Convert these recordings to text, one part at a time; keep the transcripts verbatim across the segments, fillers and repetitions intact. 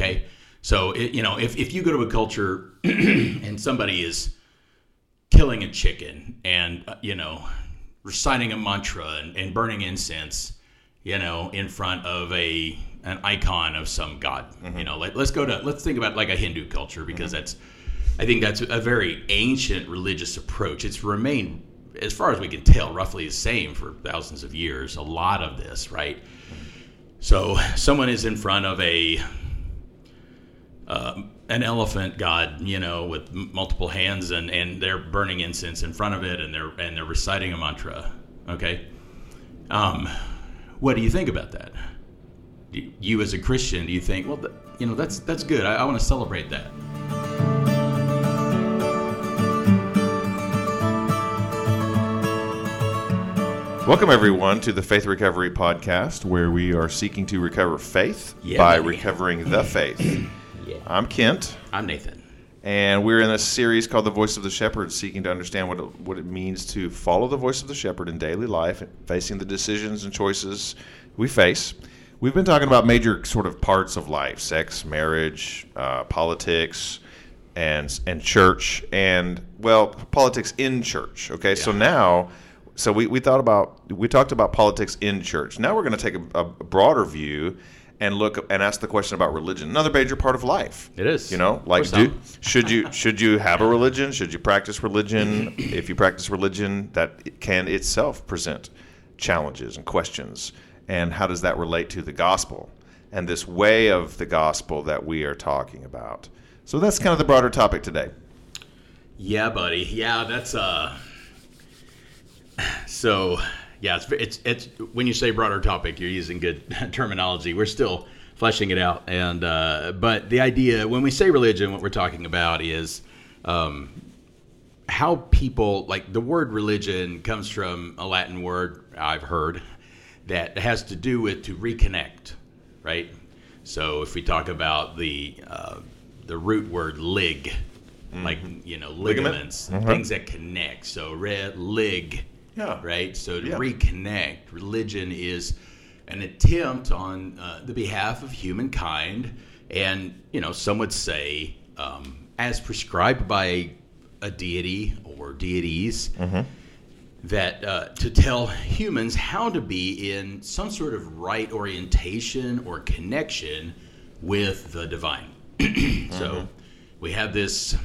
Okay, so it, you know, if, if you go to a culture and somebody is killing a chicken and uh, you know, reciting a mantra and, and burning incense, you know, in front of a an icon of some god, mm-hmm. you know, let, let's go to let's think about like a Hindu culture, because mm-hmm. that's I think that's a very ancient religious approach. It's remained, as far as we can tell, roughly the same for thousands of years. A lot of this, right? So someone is in front of a uh, an elephant god, you know, with m- multiple hands, and, and they're burning incense in front of it, and they're and they're reciting a mantra. Okay, um, what do you think about that? Do you, as a Christian, do you think, well, th- you know, that's that's good. I, I want to celebrate that. Welcome, everyone, to the Faith Recovery Podcast, where we are seeking to recover faith yeah, by buddy. recovering the faith. yeah. I'm Kent. I'm Nathan. And we're in a series called The Voice of the Shepherd, seeking to understand what it, what it means to follow the voice of the shepherd in daily life, facing the decisions and choices we face. We've been talking about major sort of parts of life: sex, marriage, uh, politics, and and church, and, well, politics in church. Okay, yeah. so now... So we, we thought about we talked about politics in church. Now we're going to take a, a broader view and look and ask the question about religion. Another major part of life. It is. You know, like do, should you should you have a religion? Should you practice religion? If you practice religion, that can itself present challenges and questions. And how does that relate to the gospel and this way of the gospel that we are talking about? So that's kind of the broader topic today. Yeah, buddy. Yeah, that's uh. So, yeah, it's, it's it's when you say broader topic, you're using good terminology. We're still fleshing it out, and uh, but the idea when we say religion, what we're talking about is um, how people, like, the word religion comes from a Latin word I've heard that has to do with to reconnect, right? So if we talk about the uh, the root word lig, mm-hmm. like, you know, ligaments, mm-hmm. things that connect. So re lig. Yeah. Right? So to yeah. reconnect, religion is an attempt on uh, the behalf of humankind, and, you know, some would say, um, as prescribed by a deity or deities, mm-hmm. that uh, to tell humans how to be in some sort of right orientation or connection with the divine. mm-hmm. So we have this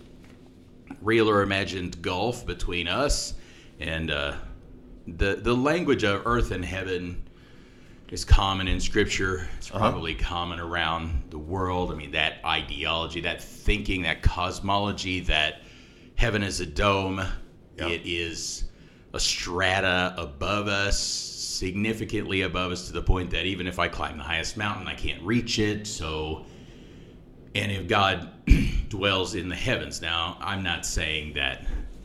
real or imagined gulf between us. And uh, the the language of earth and heaven is common in Scripture. It's probably uh-huh. common around the world. I mean, that ideology, that thinking, that cosmology, that heaven is a dome. Yeah. It is a strata above us, significantly above us, to the point that even if I climb the highest mountain, I can't reach it. So, and if God dwells in the heavens. Now, I'm not saying that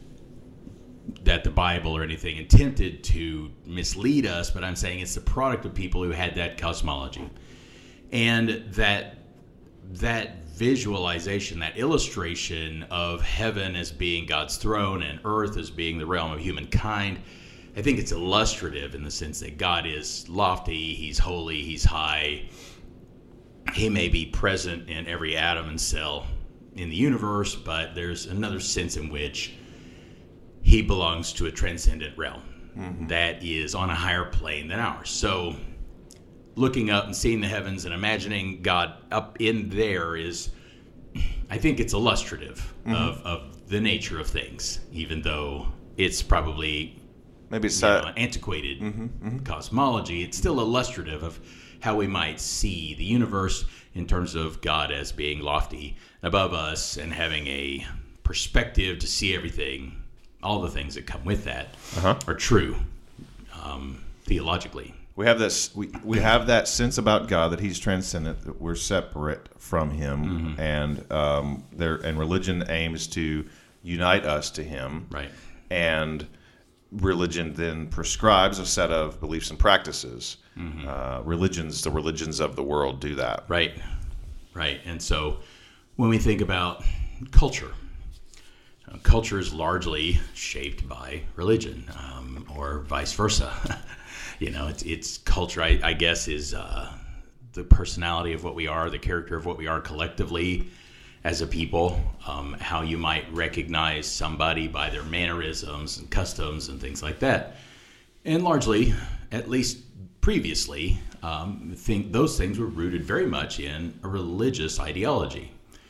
that the Bible or anything attempted to mislead us, but I'm saying it's the product of people who had that cosmology. And that that visualization, that illustration of heaven as being God's throne and earth as being the realm of humankind, I think it's illustrative in the sense that God is lofty, he's holy, he's high. He may be present in every atom and cell in the universe, but there's another sense in which he belongs to a transcendent realm mm-hmm. that is on a higher plane than ours. So looking up and seeing the heavens and imagining God up in there is, I think it's illustrative mm-hmm. of, of the nature of things, even though it's probably maybe it's you know, antiquated mm-hmm, mm-hmm. cosmology. It's still illustrative of how we might see the universe in terms of God as being lofty above us and having a perspective to see everything. All the things that come with that uh-huh. are true um, theologically. We have this. We, we have that sense about God that He's transcendent, that we're separate from Him, mm-hmm. and um, there and religion aims to unite us to Him. Right. And religion then prescribes a set of beliefs and practices. Mm-hmm. Uh, religions, the religions of the world, do that. Right. Right. And so when we think about culture. Uh, culture is largely shaped by religion, um, or vice versa. you know, it's, it's culture, I, I guess, is uh, the personality of what we are, the character of what we are collectively as a people, um, how you might recognize somebody by their mannerisms and customs and things like that. And largely, at least previously, um, think those things were rooted very much in a religious ideology.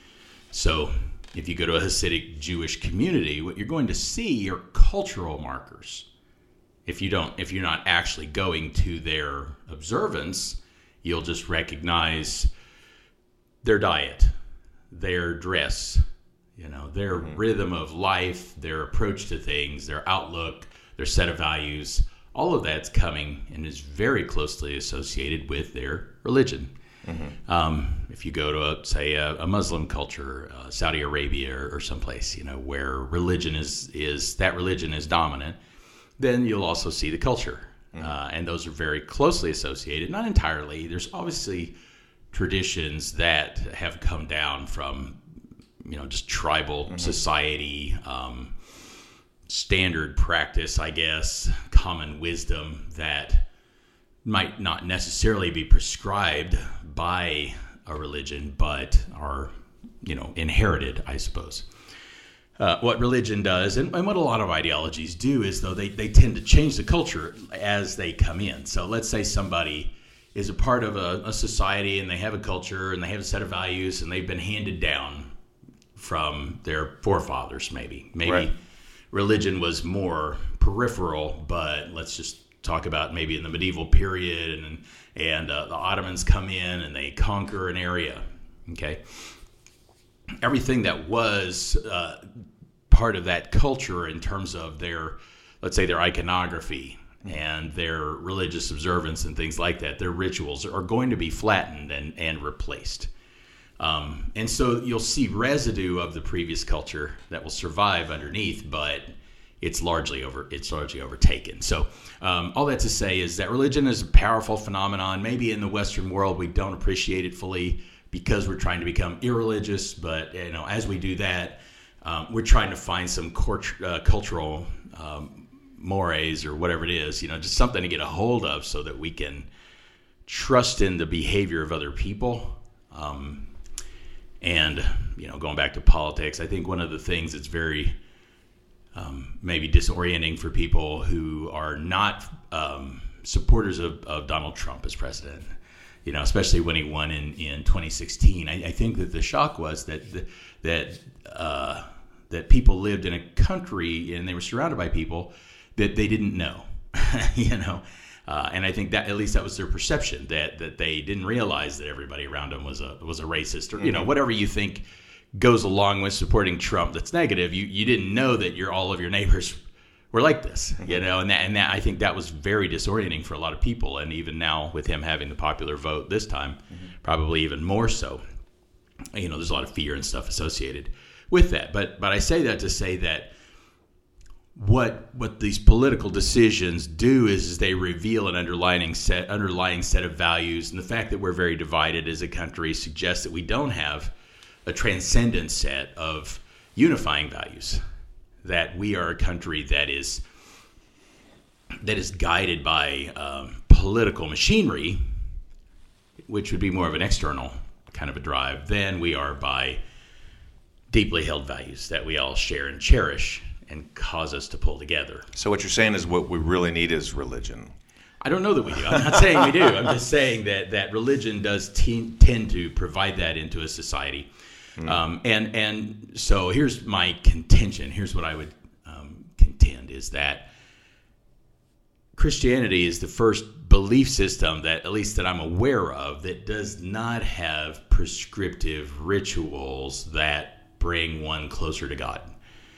So if you go to a Hasidic Jewish community, what you're going to see are cultural markers. If you don't, if you're not actually going to their observance, you'll just recognize their diet, their dress, you know, their mm-hmm. rhythm of life, their approach to things, their outlook, their set of values. All of that's coming and is very closely associated with their religion. Mm-hmm. Um, if you go to, a, say, a, a Muslim culture, uh, Saudi Arabia or, or someplace, you know, where religion is, is that religion is dominant, then you'll also see the culture. Mm-hmm. Uh, and those are very closely associated. Not entirely. There's obviously traditions that have come down from, you know, just tribal mm-hmm. society, um, standard practice, I guess, common wisdom that might not necessarily be prescribed by a religion, but are, you know, inherited, I suppose. Uh, what religion does, and, and what a lot of ideologies do, is though they, they tend to change the culture as they come in. So let's say somebody is a part of a, a society and they have a culture and they have a set of values and they've been handed down from their forefathers, maybe. Maybe right. Religion was more peripheral, but let's just talk about maybe in the medieval period, and and uh, the Ottomans come in and they conquer an area. Okay, everything that was uh, part of that culture in terms of their, let's say, their iconography and their religious observance and things like that, their rituals are going to be flattened and, and replaced. Um, and so you'll see residue of the previous culture that will survive underneath, but it's largely over. It's largely overtaken. So um, all that to say is that religion is a powerful phenomenon. Maybe in the Western world we don't appreciate it fully because we're trying to become irreligious. But you know, as we do that, um, we're trying to find some cort- uh, cultural um, mores or whatever it is. You know, just something to get a hold of so that we can trust in the behavior of other people. Um, And, you know, going back to politics, I think one of the things that's very um, maybe disorienting for people who are not um, supporters of, of Donald Trump as president, you know, especially when he won in, in twenty sixteen, I, I think that the shock was that the, that uh, that people lived in a country and they were surrounded by people that they didn't know, you know. Uh, and I think that at least that was their perception, that that they didn't realize that everybody around them was a was a racist, or you know, whatever you think goes along with supporting Trump that's negative. You you didn't know that your all of your neighbors were like this, you know, and that and that I think that was very disorienting for a lot of people. And even now with him having the popular vote this time, mm-hmm. probably even more so. You know, there's a lot of fear and stuff associated with that. But but I say that to say that What what these political decisions do is, is they reveal an underlying set underlying set of values, and the fact that we're very divided as a country suggests that we don't have a transcendent set of unifying values. That we are a country that is that is guided by um, political machinery, which would be more of an external kind of a drive, than we are by deeply held values that we all share and cherish and cause us to pull together. So what you're saying is what we really need is religion. I don't know that we do. I'm not saying we do. I'm just saying that, that religion does te- tend to provide that into a society. Mm. Um, and and so here's my contention. Here's what I would um, contend is that Christianity is the first belief system that, at least that I'm aware of, that does not have prescriptive rituals that bring one closer to God.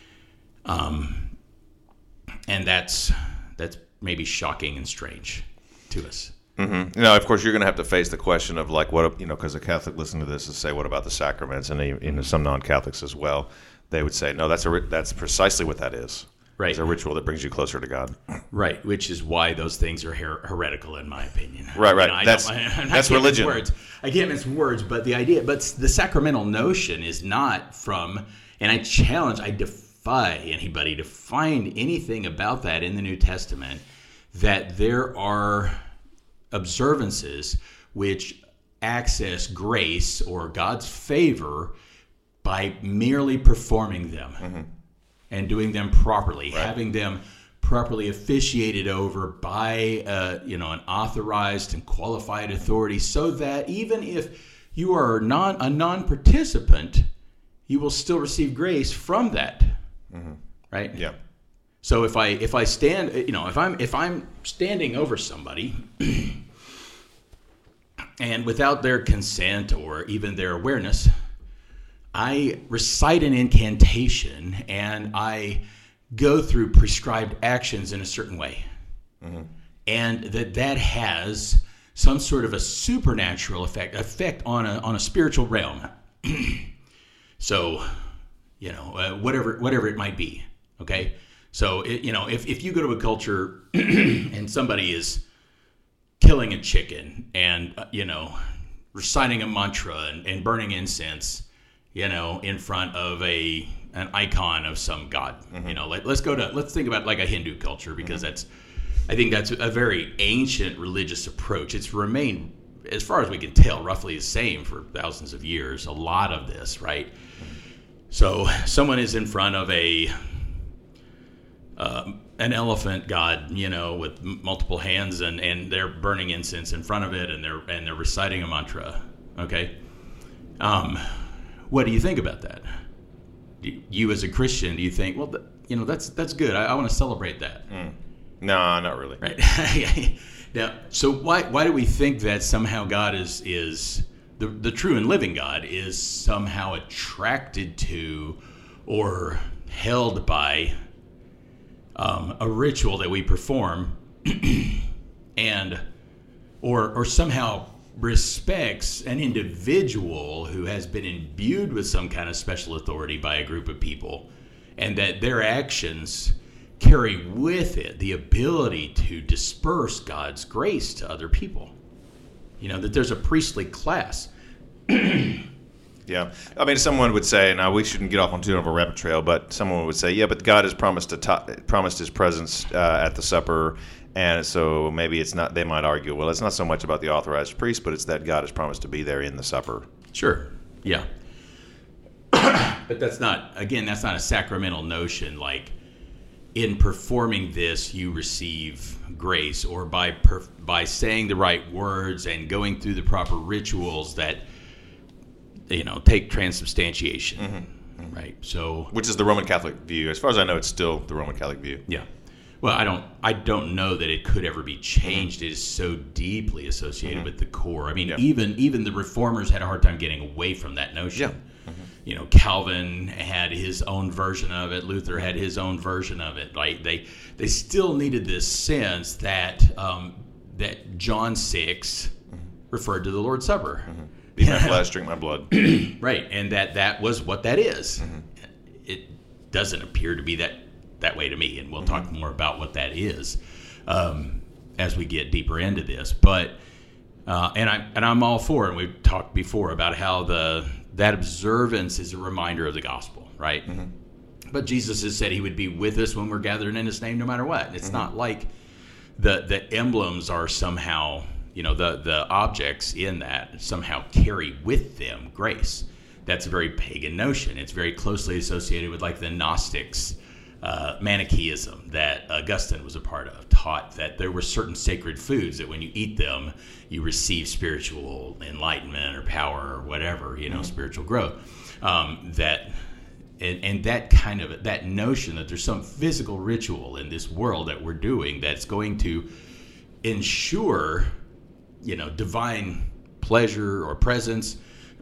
Um, and that's that's maybe shocking and strange to us. Mm-hmm. Now, of course, you're going to have to face the question of like what you know, because a Catholic listening to this is say, what about the sacraments? And you know, some non-Catholics as well, they would say, no, that's a that's precisely what that is. Right, it's a ritual that brings you closer to God. Right, which is why those things are her- heretical, in my opinion. Right, right. You know, that's I that's religion. Words. I can't mince words, but the idea, but the sacramental notion is not from, and I challenge, I defy anybody to find anything about that in the New Testament, that there are observances which access grace or God's favor by merely performing them mm-hmm. and doing them properly, right. having them properly officiated over by uh, you know an authorized and qualified authority, so that even if you are non a non-participant, you will still receive grace from that, mm-hmm. right? Yeah. So if I if I stand, you know, if I'm if I'm standing over somebody, and without their consent or even their awareness, I recite an incantation and I go through prescribed actions in a certain way, mm-hmm. and that that has some sort of a supernatural effect effect on a on a spiritual realm. So, you know, uh, whatever whatever it might be, okay. So, it, you know, if if you go to a culture and somebody is killing a chicken and uh, you know reciting a mantra and, and burning incense, you know, in front of a an icon of some god. Mm-hmm. You know, let, let's go to let's think about like a Hindu culture, because mm-hmm. that's I think that's a very ancient religious approach. It's remained, as far as we can tell, roughly the same for thousands of years. A lot of this, right? Mm-hmm. So someone is in front of a uh, an elephant god, you know, with m- multiple hands, and, and they're burning incense in front of it, and they're and they're reciting a mantra. Okay, um, what do you think about that? You as a Christian, do you think, well, th- you know, that's that's good. I, I want to celebrate that. Mm. No, not really. Right. Now, so why why do we think that somehow God is is the the true and living God is somehow attracted to or held by um, a ritual that we perform, and or or somehow respects an individual who has been imbued with some kind of special authority by a group of people, and that their actions carry with it the ability to disperse God's grace to other people? You know, that there's a priestly class. Yeah. I mean, someone would say, now we shouldn't get off on too much of a rabbit trail, but someone would say, yeah, but God has promised to ta- promised his presence uh, at the supper. And so maybe it's not, they might argue, well, it's not so much about the authorized priest, but it's that God has promised to be there in the supper. Sure. Yeah. But that's not, again, that's not a sacramental notion. Like, in performing this, you receive grace, or by per, by saying the right words and going through the proper rituals that, you know, take transubstantiation. Mm-hmm. Mm-hmm. Right. So, which is the Roman Catholic view. As far as I know, it's still the Roman Catholic view. Yeah. Well, I don't I don't know that it could ever be changed. Mm-hmm. It is so deeply associated mm-hmm. with the core. I mean, yeah. even even the reformers had a hard time getting away from that notion. Yeah. Mm-hmm. You know, Calvin had his own version of it. Luther had his own version of it. Like they they still needed this sense that um, that John six mm-hmm. referred to the Lord's Supper. Mm-hmm. Eat my flesh, drink my blood. Right, and that that was what that is. Mm-hmm. It doesn't appear to be that that way to me, and we'll mm-hmm. talk more about what that is um, as we get deeper into this. But uh, and I and I'm all for it. And we've talked before about how the that observance is a reminder of the gospel, right? Mm-hmm. But Jesus has said he would be with us when we're gathered in his name, no matter what. It's mm-hmm. not like the the emblems are somehow, you know, the the objects in that somehow carry with them grace. That's a very pagan notion. It's very closely associated with like the Gnostics. Uh, Manichaeism that Augustine was a part of taught that there were certain sacred foods that when you eat them, you receive spiritual enlightenment or power or whatever, you know, mm-hmm. spiritual growth. Um, that and, and that kind of that notion that there's some physical ritual in this world that we're doing that's going to ensure, you know, divine pleasure or presence.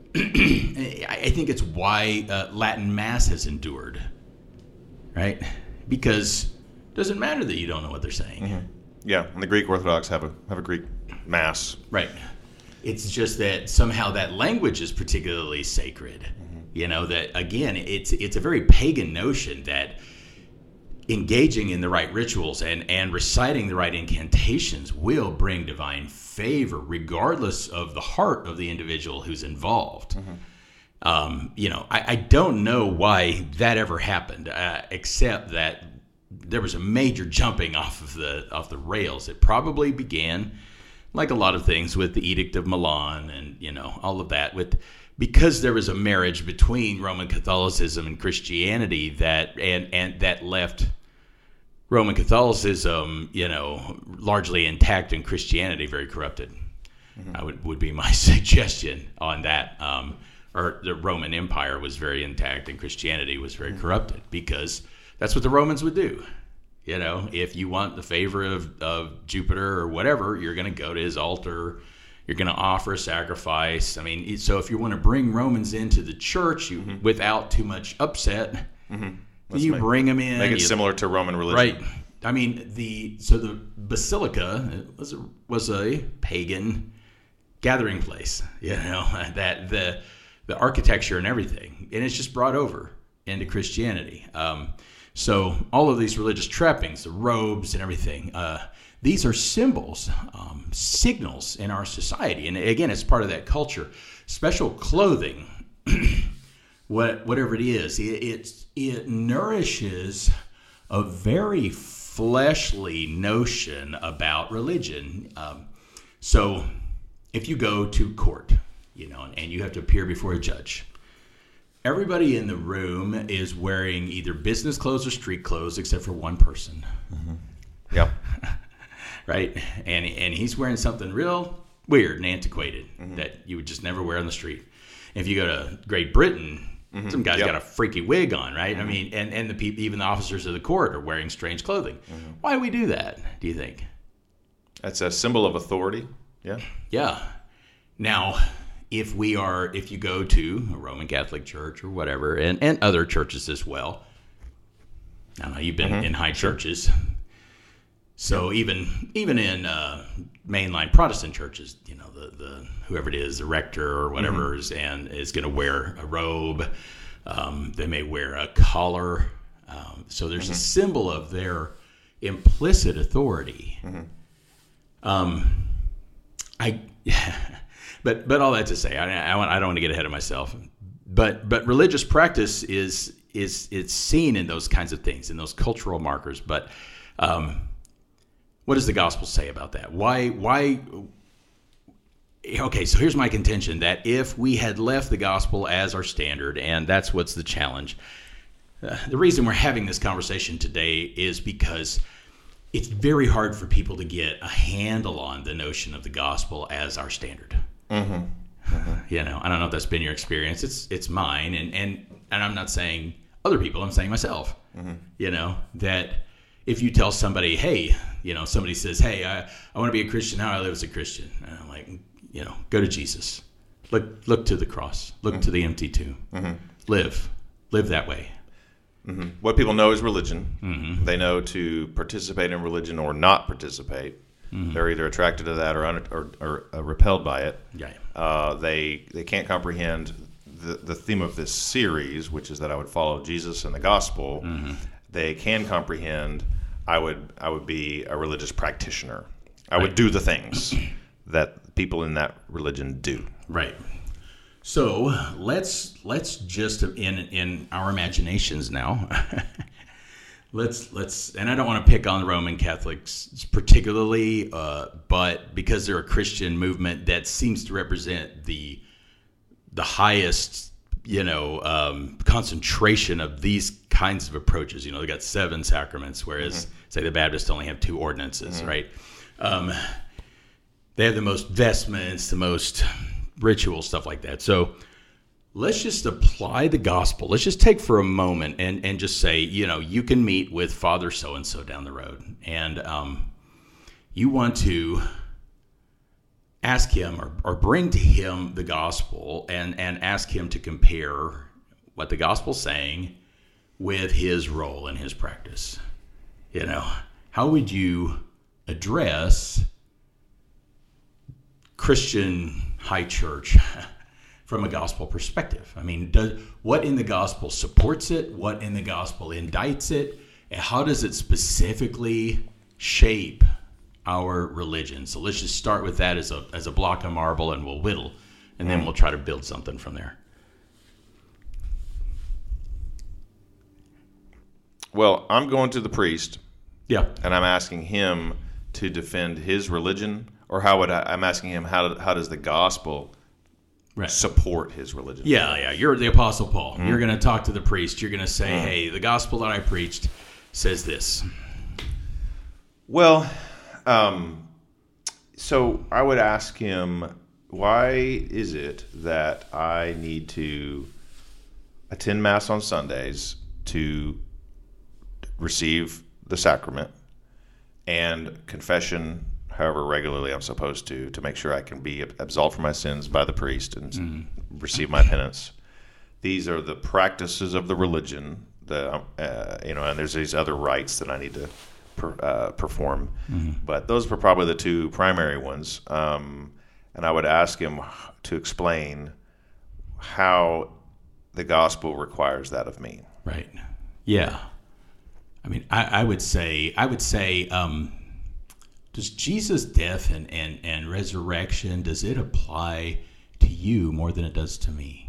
I think it's why uh, Latin Mass has endured. Right? Because it doesn't matter that you don't know what they're saying. Mm-hmm. Yeah, and the Greek Orthodox have a have a Greek Mass. Right. It's just that somehow that language is particularly sacred. Mm-hmm. You know, that, again, it's it's a very pagan notion that engaging in the right rituals and, and reciting the right incantations will bring divine favor, regardless of the heart of the individual who's involved. Mm-hmm. Um, you know, I, I don't know why that ever happened, uh, except that there was a major jumping off of the off the rails. It probably began like a lot of things with the Edict of Milan and, you know, all of that, with because there was a marriage between Roman Catholicism and Christianity that and and that left Roman Catholicism, you know, largely intact and Christianity very corrupted. Mm-hmm. I would would be my suggestion on that. Um, or the Roman Empire was very intact and Christianity was very mm-hmm. corrupted, because that's what the Romans would do. You know, if you want the favor of, of Jupiter or whatever, you're going to go to his altar. You're going to offer a sacrifice. I mean, so if you want to bring Romans into the church you, mm-hmm. without too much upset, mm-hmm. you make, bring them in. Make it you, similar to Roman religion. Right. I mean, the so the basilica was a, was a pagan gathering place. You know, that the the architecture and everything, and it's just brought over into Christianity. Um, so all of these religious trappings, the robes and everything, uh, these are symbols, um, signals in our society. And again, it's part of that culture. Special clothing, what whatever it is, it, it, it nourishes a very fleshly notion about religion. Um, so if you go to court, you know, and you have to appear before a judge, everybody in the room is wearing either business clothes or street clothes, except for one person. Mm-hmm. Yep. Right? And and he's wearing something real weird and antiquated mm-hmm. that you would just never wear on the street. If you go to Great Britain, mm-hmm. some guy's yep. got a freaky wig on, right? Mm-hmm. I mean, and, and the people, even the officers of the court are wearing strange clothing. Mm-hmm. Why do we do that, do you think? That's a symbol of authority. Yeah. Yeah. Now, if we are, if you go to a Roman Catholic church or whatever, and, and other churches as well, I don't know, you've been mm-hmm. in high churches. So even even in uh, mainline Protestant churches, you know, the, the whoever it is, the rector or whatever, mm-hmm. is, and is going to wear a robe. Um, they may wear a collar. Um, so there's mm-hmm. a symbol of their implicit authority. Mm-hmm. Um, I, but but all that to say, I, I want I don't want to get ahead of myself. But but religious practice is is it's seen in those kinds of things, in those cultural markers. But um, what does the gospel say about that? Why, why? Okay, so here's my contention, that if we had left the gospel as our standard, and that's what's the challenge, uh, the reason we're having this conversation today is because it's very hard for people to get a handle on the notion of the gospel as our standard. Mm-hmm. Mm-hmm. You know, I don't know if that's been your experience. It's it's mine, and and, and I'm not saying other people, I'm saying myself. Mm-hmm. You know, that if you tell somebody, hey, you know, somebody says, hey, I, I want to be a Christian. How do I live as a Christian? And I'm like, you know, go to Jesus. Look look to the cross. Look mm-hmm. to the empty tomb. Mm-hmm. Live. Live that way. Mm-hmm. What people know is religion. Mm-hmm. They know to participate in religion or not participate. Mm-hmm. They're either attracted to that or, un- or, or uh, repelled by it. Yeah. Uh, they they can't comprehend the, the theme of this series, which is that I would follow Jesus and the gospel. Mm-hmm. They can comprehend I would I would be a religious practitioner. I right. would do the things that people in that religion do. Right. So let's let's just in in our imaginations now. let's let's and I don't want to pick on Roman Catholics particularly, uh, but because they're a Christian movement that seems to represent the the highest, you know, um, concentration of these kinds of approaches. You know, they got seven sacraments, whereas, mm-hmm. say, the Baptists only have two ordinances, mm-hmm. right? Um, they have the most vestments, the most ritual, stuff like that. So let's just apply the gospel. Let's just take for a moment and, and just say, you know, you can meet with Father so-and-so down the road, and um, you want to ask him or, or bring to him the gospel and, and ask him to compare what the gospel's saying with his role in his practice. You know, how would you address Christian high church from a gospel perspective? I mean, does, what in the gospel supports it? What in the gospel indicts it? And how does it specifically shape our religion? So let's just start with that as a as a block of marble, and we'll whittle, and then we'll try to build something from there. Well, I'm going to the priest. Yeah. And I'm asking him to defend his religion or how would I, I'm asking him how how does the gospel right. support his religion? Yeah, yeah. You're the Apostle Paul. Mm-hmm. You're going to talk to the priest. You're going to say, mm-hmm. hey, the gospel that I preached says this. Well, um, so I would ask him, why is it that I need to attend Mass on Sundays to receive the sacrament and confession however regularly I'm supposed to, to make sure I can be absolved from my sins by the priest and mm-hmm. receive my penance. These are the practices of the religion, the uh, you know, and there's these other rites that I need to per, uh, perform. Mm-hmm. But those were probably the two primary ones. Um, and I would ask him to explain how the gospel requires that of me. Right. Yeah. I mean, I, I would say, I would say, um, does Jesus' death and, and, and resurrection, does it apply to you more than it does to me?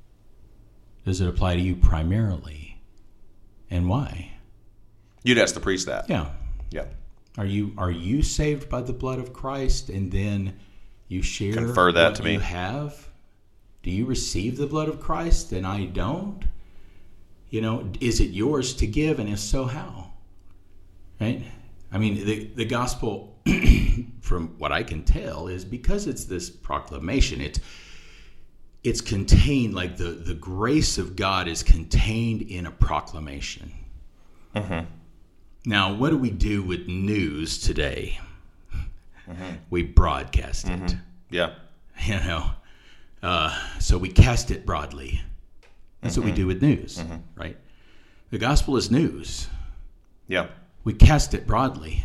Does it apply to you primarily? And why? You'd ask the priest that. Yeah. Yeah. Are you are you saved by the blood of Christ and then you share Confer that what to me. you have? Do you receive the blood of Christ and I don't? You know, is it yours to give, and if so, how? Right? I mean, the, the gospel, from what I can tell, is because it's this proclamation, it's, it's contained, like the, the grace of God is contained in a proclamation. Mm-hmm. Now, what do we do with news today? Mm-hmm. We broadcast it. Mm-hmm. Yeah. You know, uh, so we cast it broadly. That's mm-hmm. what we do with news, mm-hmm. right? The gospel is news. Yeah. We cast it broadly,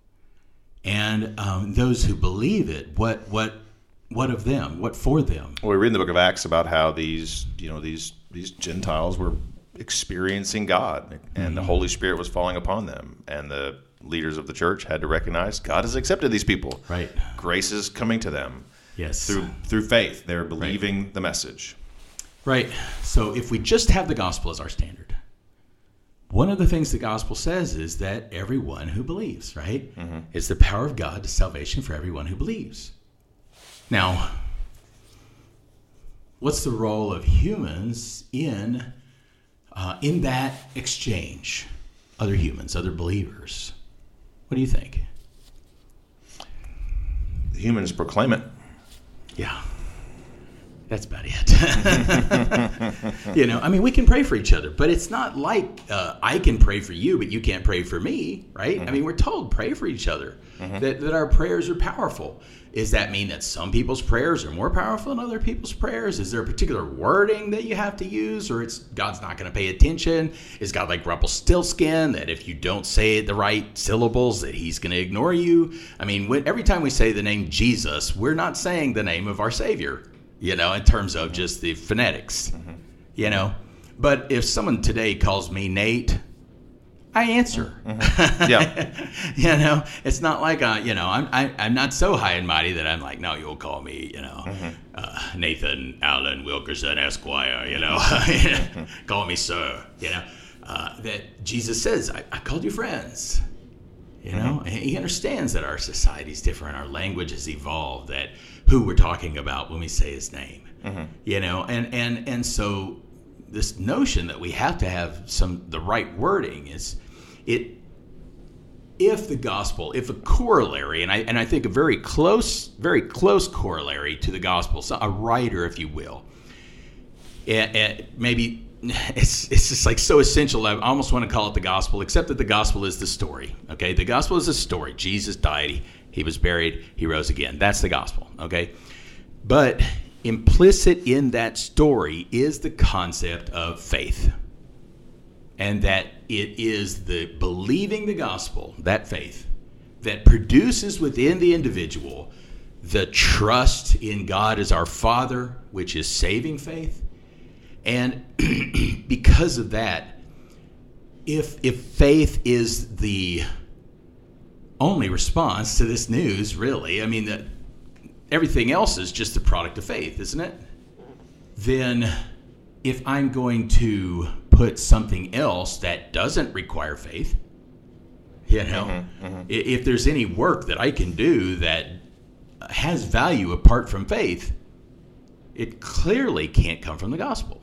and um, those who believe it, what, what, what of them? What for them? Well, we read in the Book of Acts about how these, you know, these these Gentiles were experiencing God, and mm-hmm. the Holy Spirit was falling upon them, and the leaders of the church had to recognize God has accepted these people. Right. Grace is coming to them. Yes. Through through faith, they're believing right. the message. Right. So if we just have the gospel as our standard, one of the things the gospel says is that everyone who believes, right? Mm-hmm. It's the power of God to salvation for everyone who believes. Now, what's the role of humans in uh, in that exchange? Other humans, other believers. What do you think? The humans proclaim it. Yeah. That's about it. You know, I mean, we can pray for each other, but it's not like uh, I can pray for you, but you can't pray for me, right? Mm-hmm. I mean, we're told pray for each other, mm-hmm. that, that our prayers are powerful. Does that mean that some people's prayers are more powerful than other people's prayers? Is there a particular wording that you have to use, or it's God's not going to pay attention? Is God like Rumpelstiltskin, that if you don't say the right syllables, that he's going to ignore you? I mean, when, every time we say the name Jesus, we're not saying the name of our Savior. You know, in terms of just the phonetics, mm-hmm. you know. But if someone today calls me Nate, I answer. Mm-hmm. Yeah. You know, it's not like, uh, you know, I'm I, I'm not so high and mighty that I'm like, no, you'll call me, you know, mm-hmm. uh, Nathan Allen Wilkerson Esquire, you know. Mm-hmm. Call me sir, you know. Uh, that Jesus says, I, I called you friends. You know, mm-hmm. and he understands that our society's different, our language has evolved, that who we're talking about when we say his name. Mm-hmm. You know, and, and and so this notion that we have to have some the right wording is it if the gospel, if a corollary, and I and I think a very close, very close corollary to the gospel, so a writer, if you will, and, and maybe. It's it's just like so essential. I almost want to call it the gospel, except that the gospel is the story. Okay, the gospel is a story. Jesus died. He, he was buried. He rose again. That's the gospel. Okay, but implicit in that story is the concept of faith, and that it is the believing the gospel, that faith, that produces within the individual the trust in God as our Father, which is saving faith. And because of that, if if faith is the only response to this news, really, I mean, that everything else is just the product of faith, isn't it? Then if I'm going to put something else that doesn't require faith, you know, mm-hmm, mm-hmm. if there's any work that I can do that has value apart from faith, it clearly can't come from the gospel.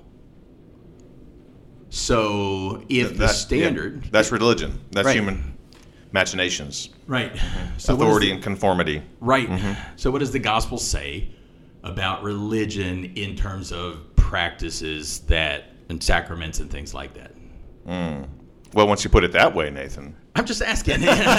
So if That- the yeah, standard... that's religion. That's Right. human machinations. Right. So what Authority is the- and conformity. Right. So what does the gospel say about religion in terms of practices that and sacraments and things like that? Well, once you put it that way, Nathan. I'm just asking.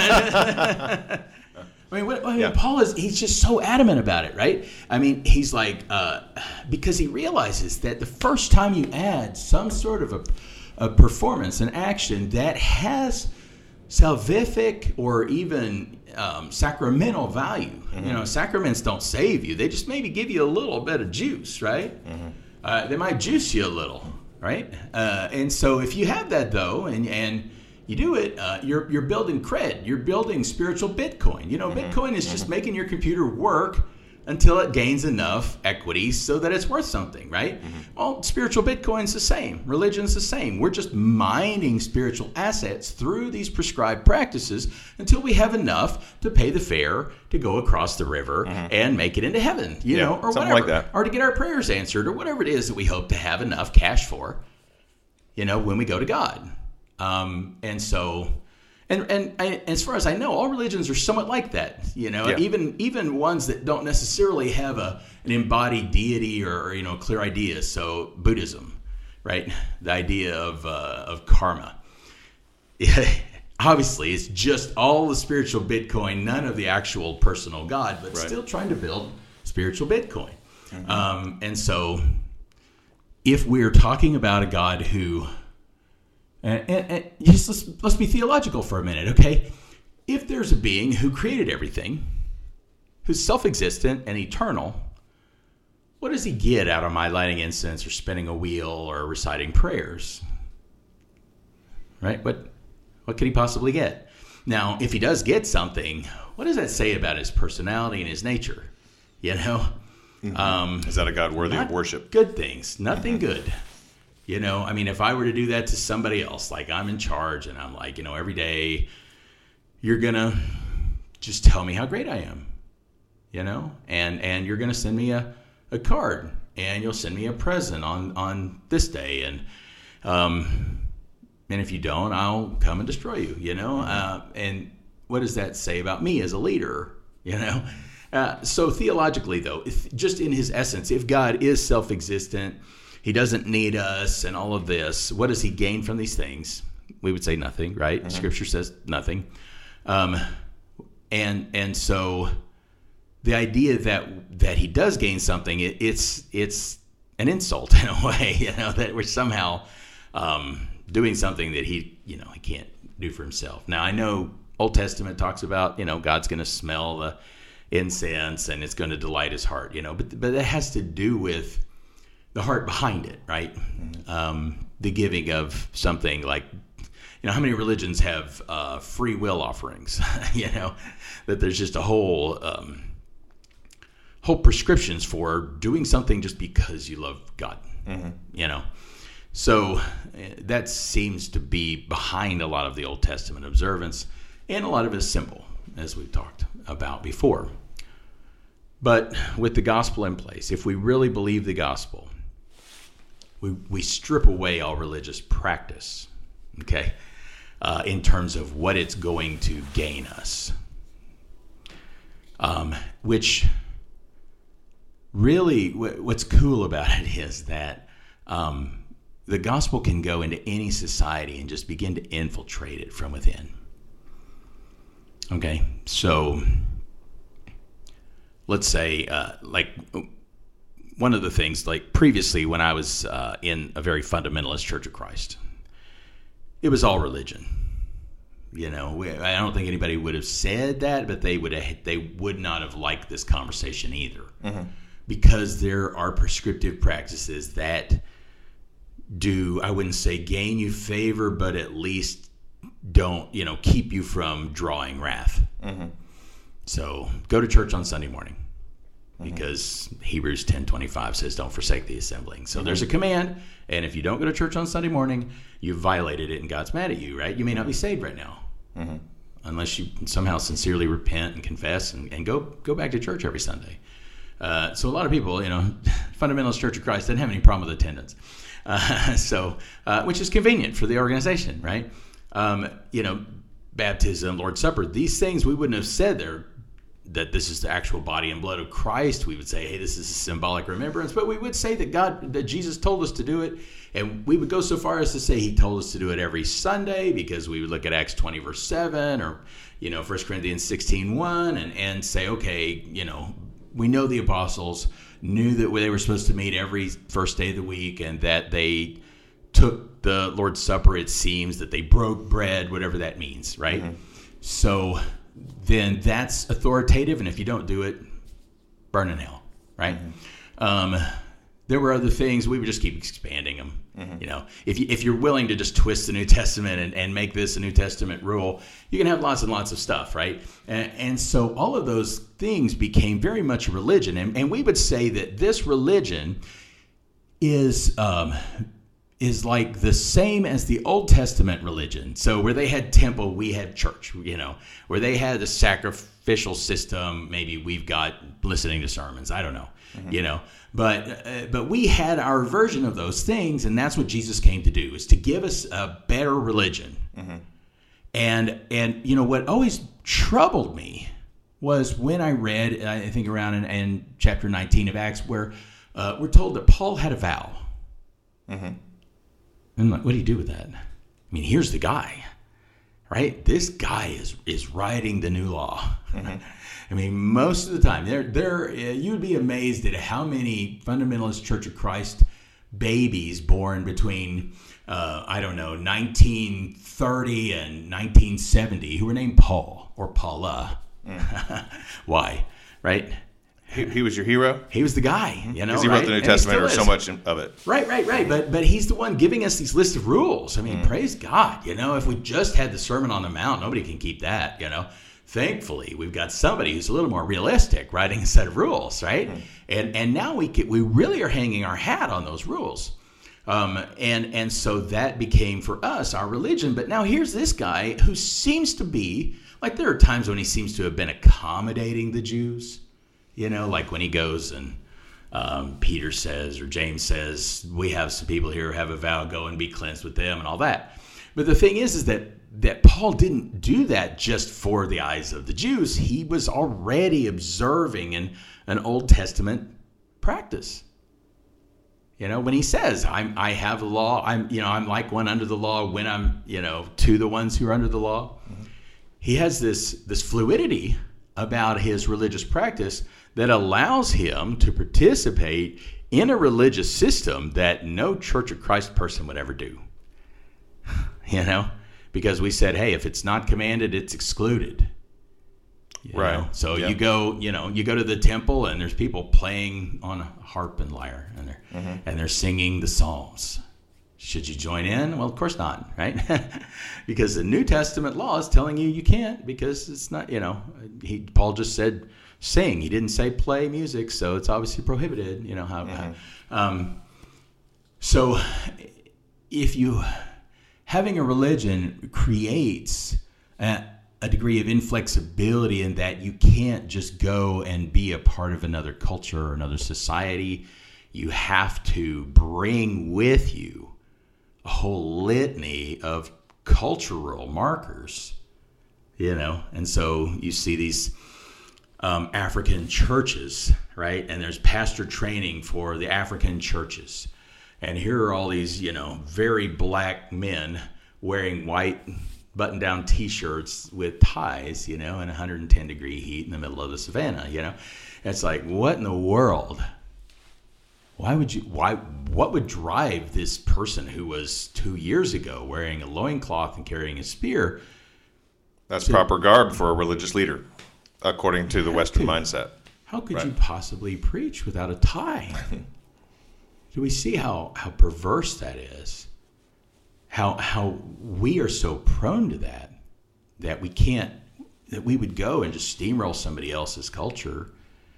I mean, what, I mean Yeah. Paul is, he's just so adamant about it, right? I mean, he's like, uh, because he realizes that the first time you add some sort of a, a performance, an action that has salvific or even um, sacramental value, mm-hmm. you know, sacraments don't save you. They just maybe give you a little bit of juice, right? Mm-hmm. Uh, they might juice you a little, right? Uh, and so if you have that, though, and and you do it, uh, you're you're building cred. You're building spiritual Bitcoin. You know, mm-hmm. Bitcoin is just mm-hmm. making your computer work until it gains enough equity so that it's worth something, right? Mm-hmm. Well, spiritual Bitcoin's the same. Religion's the same. We're just mining spiritual assets through these prescribed practices until we have enough to pay the fare to go across the river mm-hmm. and make it into heaven, you yeah, know, or something whatever, like that. or to get our prayers answered, or whatever it is that we hope to have enough cash for, you know, when we go to God. Um, and so... And, and and as far as I know, all religions are somewhat like that, you know, yeah. even even ones that don't necessarily have a an embodied deity or, or you know clear ideas. So Buddhism, right? The idea of uh, of karma. Obviously, it's just all the spiritual Bitcoin, none of the actual personal God, but right. still trying to build spiritual Bitcoin. Mm-hmm. Um, and so, if we're talking about a God who And, and, and just let's, let's be theological for a minute, okay? If there's a being who created everything, who's self-existent and eternal, what does he get out of my lighting incense or spinning a wheel or reciting prayers? Right? What, what could he possibly get? Now, if he does get something, what does that say about his personality and his nature? You know? Mm-hmm. Um, Is that a God worthy of worship? Good things. Nothing Mm-hmm. good. You know, I mean, if I were to do that to somebody else, like I'm in charge and I'm like, you know, every day you're going to just tell me how great I am, you know, and, and you're going to send me a, a card and you'll send me a present on, on this day. And, um, and if you don't, I'll come and destroy you, you know, uh, and what does that say about me as a leader, you know? Uh, so theologically, though, if, just in his essence, if God is self-existent, he doesn't need us and all of this. What does he gain from these things? We would say nothing, right? Mm-hmm. Scripture says nothing. Um, and and so the idea that that he does gain something, it, it's it's an insult in a way, you know, that we're somehow um, doing something that he, you know, he can't do for himself. Now, I know Old Testament talks about, you know, God's going to smell the incense and it's going to delight his heart, you know, but but that has to do with the heart behind it, right? Mm-hmm. Um, the giving of something like, you know, how many religions have uh, free will offerings? You know, that there's just a whole um, whole prescriptions for doing something just because you love God. Mm-hmm. You know, so uh, that seems to be behind a lot of the Old Testament observance, and a lot of it is simple, as we've talked about before. But with the gospel in place, if we really believe the gospel, We we strip away all religious practice, okay, uh, in terms of what it's going to gain us. Um, which really, w- what's cool about it is that um, the gospel can go into any society and just begin to infiltrate it from within. Okay, so let's say, uh, like... One of the things, like previously when I was uh, in a very fundamentalist Church of Christ, it was all religion. You know, we, I don't think anybody would have said that, but they would have, they would not have liked this conversation either, mm-hmm. because there are prescriptive practices that do, I wouldn't say gain you favor, but at least don't, you know, keep you from drawing wrath. Mm-hmm. So go to church on Sunday morning. Because Hebrews ten twenty-five says, don't forsake the assembling. So mm-hmm. there's a command, and if you don't go to church on Sunday morning, you've violated it and God's mad at you, right? You may not be saved right now. Mm-hmm. unless you somehow sincerely repent and confess and, and go go back to church every Sunday. Uh, so a lot of people, you know, Fundamentalist Church of Christ doesn't have any problem with attendance. Uh, so, uh, which is convenient for the organization, right? Um, you know, baptism, Lord's Supper, these things we wouldn't have said there that this is the actual body and blood of Christ. We would say, hey, this is a symbolic remembrance, but we would say that God, that Jesus told us to do it. And we would go so far as to say he told us to do it every Sunday, because we would look at Acts twenty verse seven, or, you know, First Corinthians sixteen one, and, and say, okay, you know, we know the apostles knew that they were supposed to meet every first day of the week, and that they took the Lord's Supper, it seems, that they broke bread, whatever that means, right? Mm-hmm. So then that's authoritative, and if you don't do it, burn in hell, right? Mm-hmm. Um, there were other things. We would just keep expanding them. Mm-hmm. You know, if you, if you're willing to just twist the New Testament and, and make this a New Testament rule, you can have lots and lots of stuff, right? And, and so all of those things became very much a religion, and, and we would say that this religion is um, is like the same as the Old Testament religion. So where they had temple, we had church. You know, where they had a sacrificial system, maybe we've got listening to sermons. I don't know. Mm-hmm. You know, but uh, but we had our version of those things, and that's what Jesus came to do, is to give us a better religion. Mm-hmm. And and you know what always troubled me was when I read, I think around in, in chapter nineteen of Acts, where uh, we're told that Paul had a vow. Mm-hmm. And I'm like, what do you do with that? I mean, here's the guy, right? This guy is is writing the new law. Mm-hmm. I mean, most of the time, there, there, you would be amazed at how many Fundamentalist Church of Christ babies born between, uh, I don't know, nineteen thirty and nineteen seventy who were named Paul or Paula. Mm. Why? Right? He, he was your hero? He was the guy, you know. Because he right? wrote the New and Testament, or so much of it. Right, right, right. But but he's the one giving us these lists of rules. I mean, mm. praise God. You know, if we just had the Sermon on the Mount, nobody can keep that, you know. Thankfully, we've got somebody who's a little more realistic writing a set of rules, right? Mm. And and now we can, we really are hanging our hat on those rules. Um, and, and so that became for us our religion. But now here's this guy who seems to be, like there are times when he seems to have been accommodating the Jews. You know, like when he goes and um, Peter says, or James says, we have some people here who have a vow, go and be cleansed with them and all that. But the thing is, is that, that Paul didn't do that just for the eyes of the Jews. He was already observing an, an Old Testament practice. You know, when he says, I'm, I have the law, I'm, you know, I'm like one under the law when I'm, you know, to the ones who are under the law. Mm-hmm. He has this, this fluidity about his religious practice that allows him to participate in a religious system that no Church of Christ person would ever do. You know, because we said, hey, if it's not commanded, it's excluded. You right. know? So yep. you go, you know, you go to the temple and there's people playing on a harp and lyre, and they're mm-hmm. and they're singing the Psalms. Should you join in? Well, of course not, right? Because the New Testament law is telling you you can't, because it's not, you know, he, Paul just said sing. He didn't say play music, so it's obviously prohibited, you know. how. Mm-hmm. Um, so if you, having a religion creates a, a degree of inflexibility in that you can't just go and be a part of another culture or another society. You have to bring with you a whole litany of cultural markers, you know, and so you see these um, African churches, right? And there's pastor training for the African churches. And here are all these, you know, very black men wearing white button-down T-shirts with ties, you know, in one hundred ten degree heat in the middle of the savannah, you know. And it's like, what in the world? Why would you, why, what would drive this person who was two years ago wearing a loincloth and carrying a spear? That's to, proper garb for a religious leader, according to the Western could, mindset. How could right. you possibly preach without a tie? Do we see how, how perverse that is? How, how we are so prone to that, that we can't, that we would go and just steamroll somebody else's culture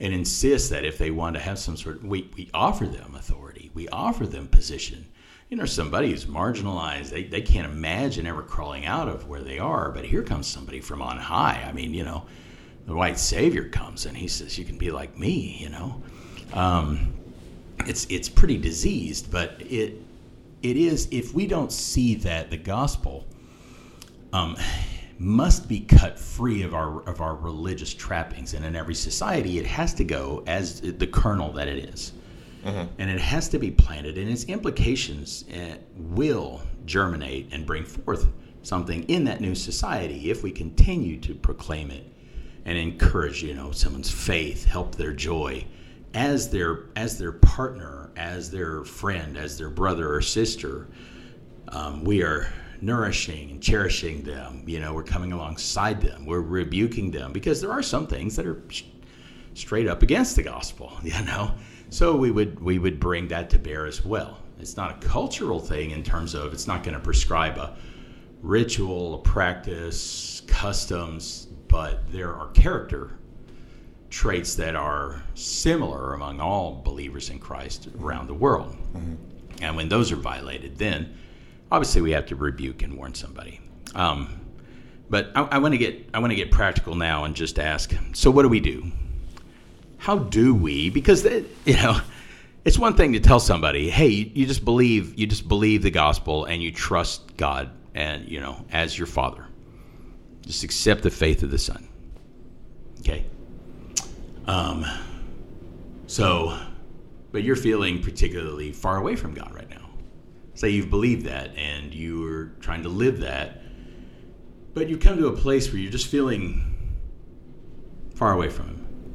and insist that if they want to have some sort of, we, we offer them authority, we offer them position. You know, somebody who's marginalized, they, they can't imagine ever crawling out of where they are, but here comes somebody from on high. I mean, you know, the white savior comes and he says, you can be like me, you know. Um, it's it's pretty diseased, but it it is, if we don't see that the gospel um, must be cut free of our of our religious trappings, and in every society it has to go as the kernel that it is. Mm-hmm. And it has to be planted, and its implications uh, will germinate and bring forth something in that new society if we continue to proclaim it and encourage, you know, someone's faith, help their joy as their as their partner, as their friend, as their brother or sister. Um, we are nourishing and cherishing them. You know, we're coming alongside them. We're rebuking them because there are some things that are straight up against the gospel, you know. So we would we would bring that to bear as well. It's not a cultural thing in terms of, it's not going to prescribe a ritual, a practice, customs, but there are character traits that are similar among all believers in Christ around the world. Mm-hmm. And when those are violated, then obviously we have to rebuke and warn somebody. Um, but I, I want to get I want to get practical now and just ask, so what do we do? How do we? Because, you know, it's one thing to tell somebody, hey, you, you just believe, you just believe the gospel and you trust God and, you know, as your father. Just accept the faith of the Son. Okay. Um. So, but you're feeling particularly far away from God right now. Say you've believed that and you're trying to live that, but you come to a place where you're just feeling far away from Him.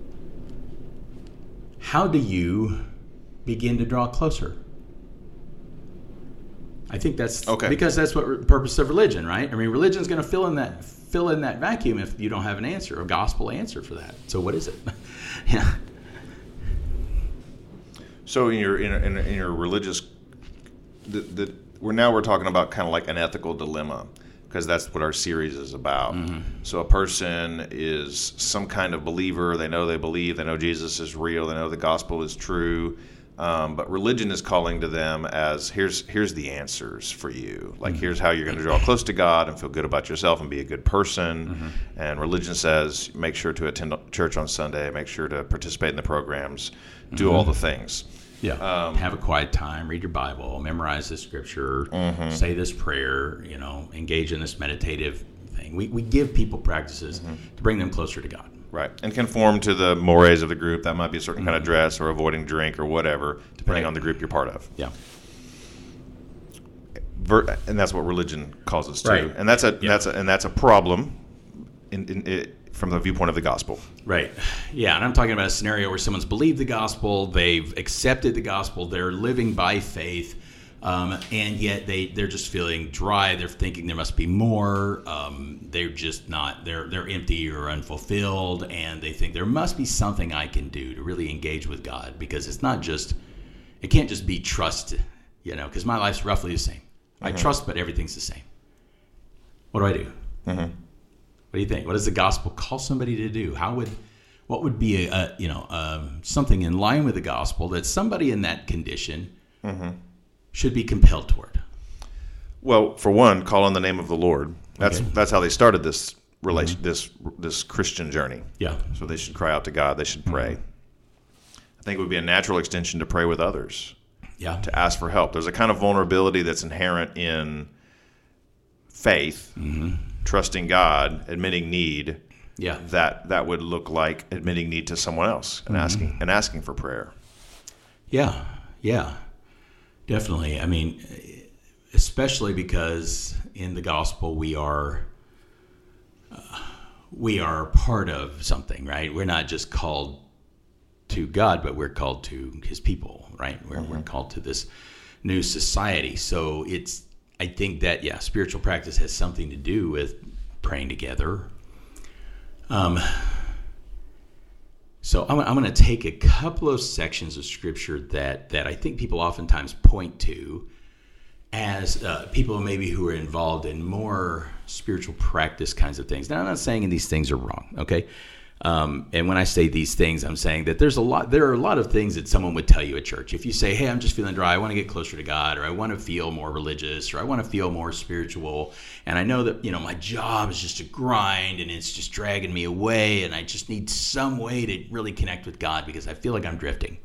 How do you begin to draw closer? I think that's okay. Because that's what the purpose of religion, right? I mean, religion's going to fill in that fill in that vacuum if you don't have an answer, a gospel answer for that. So what is it? Yeah. So in your in, in, in your religious, the, the, we're now we're talking about kind of like an ethical dilemma, because that's what our series is about. Mm-hmm. So a person is some kind of believer. They know they believe. They know Jesus is real. They know the gospel is true. Um, but religion is calling to them as, here's here's the answers for you. Like, mm-hmm. here's how you're going to draw close to God and feel good about yourself and be a good person. Mm-hmm. And religion says, make sure to attend church on Sunday. Make sure to participate in the programs. Do mm-hmm. all the things. Yeah. Um, Have a quiet time. Read your Bible. Memorize the scripture. Mm-hmm. Say this prayer. You know, engage in this meditative thing. We we give people practices mm-hmm. to bring them closer to God. Right. And conform to the mores of the group. That might be a certain mm-hmm. kind of dress or avoiding drink or whatever, depending right. on the group you're part of. Yeah. Ver- and that's what religion calls us to. Right. And that's a yeah. that's a, and that's a problem in, in it. From the viewpoint of the gospel. Right. Yeah, and I'm talking about a scenario where someone's believed the gospel, they've accepted the gospel, they're living by faith, um, and yet they, they're just feeling dry. They're thinking there must be more. Um, they're just not, they're they're empty or unfulfilled, and they think there must be something I can do to really engage with God, because it's not just, it can't just be trust, you know, because my life's roughly the same. Mm-hmm. I trust, but everything's the same. What do I do? Mm-hmm. What do you think? What does the gospel call somebody to do? How would, what would be a, a you know um, something in line with the gospel that somebody in that condition mm-hmm. should be compelled toward? Well, for one, call on the name of the Lord. That's okay. That's how they started this relation, mm-hmm. this this Christian journey. Yeah. So they should cry out to God. They should pray. Mm-hmm. I think it would be a natural extension to pray with others. Yeah. To ask for help. There's a kind of vulnerability that's inherent in faith. Mm-hmm. Trusting God, admitting need, yeah, that that would look like admitting need to someone else and mm-hmm. asking and asking for prayer. Yeah, yeah, definitely. I mean, especially because in the gospel we are uh, we are part of something, right? We're not just called to God, but we're called to His people, right? We're mm-hmm. we're called to this new society. So it's. I think that, yeah, spiritual practice has something to do with praying together. Um, so I'm, I'm going to take a couple of sections of Scripture that, that I think people oftentimes point to as uh, people maybe who are involved in more spiritual practice kinds of things. Now, I'm not saying these things are wrong, okay? Um, and when I say these things, I'm saying that there's a lot. There are a lot of things that someone would tell you at church. If you say, "Hey, I'm just feeling dry. I want to get closer to God, or I want to feel more religious, or I want to feel more spiritual," and I know that you know my job is just a grind, and it's just dragging me away, and I just need some way to really connect with God because I feel like I'm drifting.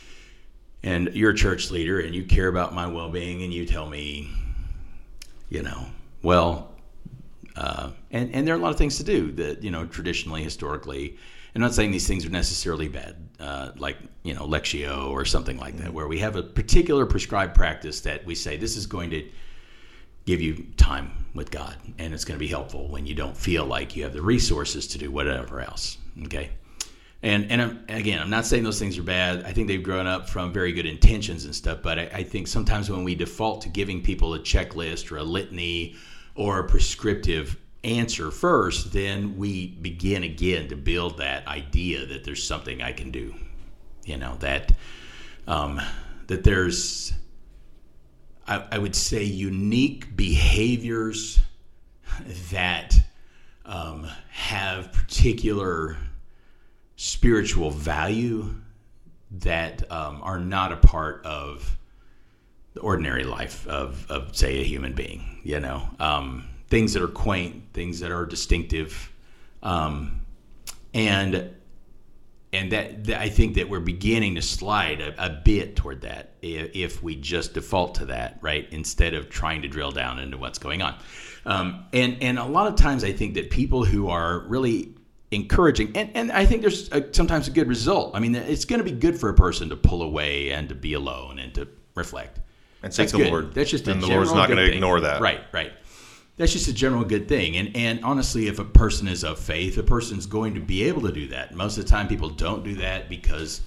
And you're a church leader, and you care about my well-being, and you tell me, you know, well. Uh, and, and there are a lot of things to do that, you know, traditionally, historically, I'm not saying these things are necessarily bad, uh, like, you know, Lectio or something like that, where we have a particular prescribed practice that we say this is going to give you time with God, and it's going to be helpful when you don't feel like you have the resources to do whatever else, okay? And and I'm, again, I'm not saying those things are bad. I think they've grown up from very good intentions and stuff, but I, I think sometimes when we default to giving people a checklist or a litany or a prescriptive answer first, then we begin again to build that idea that there's something I can do, you know, that um, that there's, I, I would say, unique behaviors that um, have particular spiritual value that um, are not a part of the ordinary life of, of, say, a human being, you know, um, things that are quaint, things that are distinctive. Um, and and that, that I think that we're beginning to slide a, a bit toward that if, if we just default to that, right, instead of trying to drill down into what's going on. Um, and, and a lot of times I think that people who are really encouraging, and, and I think there's a, sometimes a good result. I mean, it's going to be good for a person to pull away and to be alone and to reflect. And seek That's the good. Lord. That's just a and the general Lord's not good going to thing. ignore that. Right, right. That's just a general good thing. And and honestly, if a person is of faith, a person's going to be able to do that. Most of the time, people don't do that because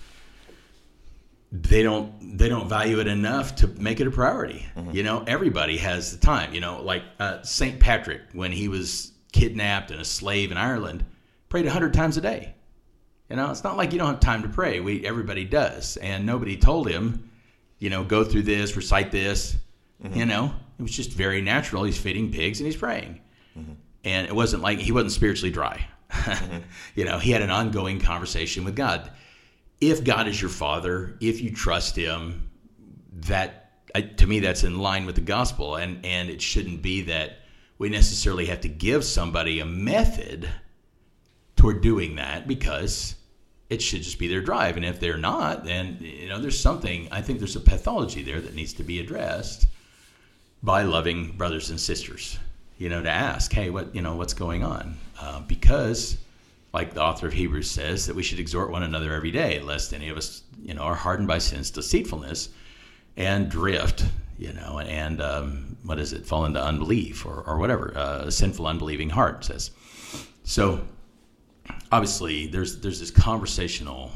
they don't they don't value it enough to make it a priority. Mm-hmm. You know, everybody has the time. You know, like uh, Saint Patrick, when he was kidnapped and a slave in Ireland, prayed a hundred times a day. You know, it's not like you don't have time to pray. We everybody does, and nobody told him, you know, go through this, recite this. Mm-hmm. You know, it was just very natural. He's feeding pigs and he's praying. Mm-hmm. And it wasn't like he wasn't spiritually dry. Mm-hmm. You know, he had an ongoing conversation with God. If God is your father, if you trust him, that to me, that's in line with the gospel. And, and it shouldn't be that we necessarily have to give somebody a method toward doing that, because it should just be their drive. And if they're not, then, you know, there's something, I think there's a pathology there that needs to be addressed by loving brothers and sisters, you know, to ask, hey, what, you know, what's going on? Uh, because, like the author of Hebrews says, that we should exhort one another every day, lest any of us, you know, are hardened by sin's deceitfulness and drift, you know, and um, what is it, fall into unbelief or, or whatever, uh, a sinful, unbelieving heart says. So, obviously, there's there's this conversational,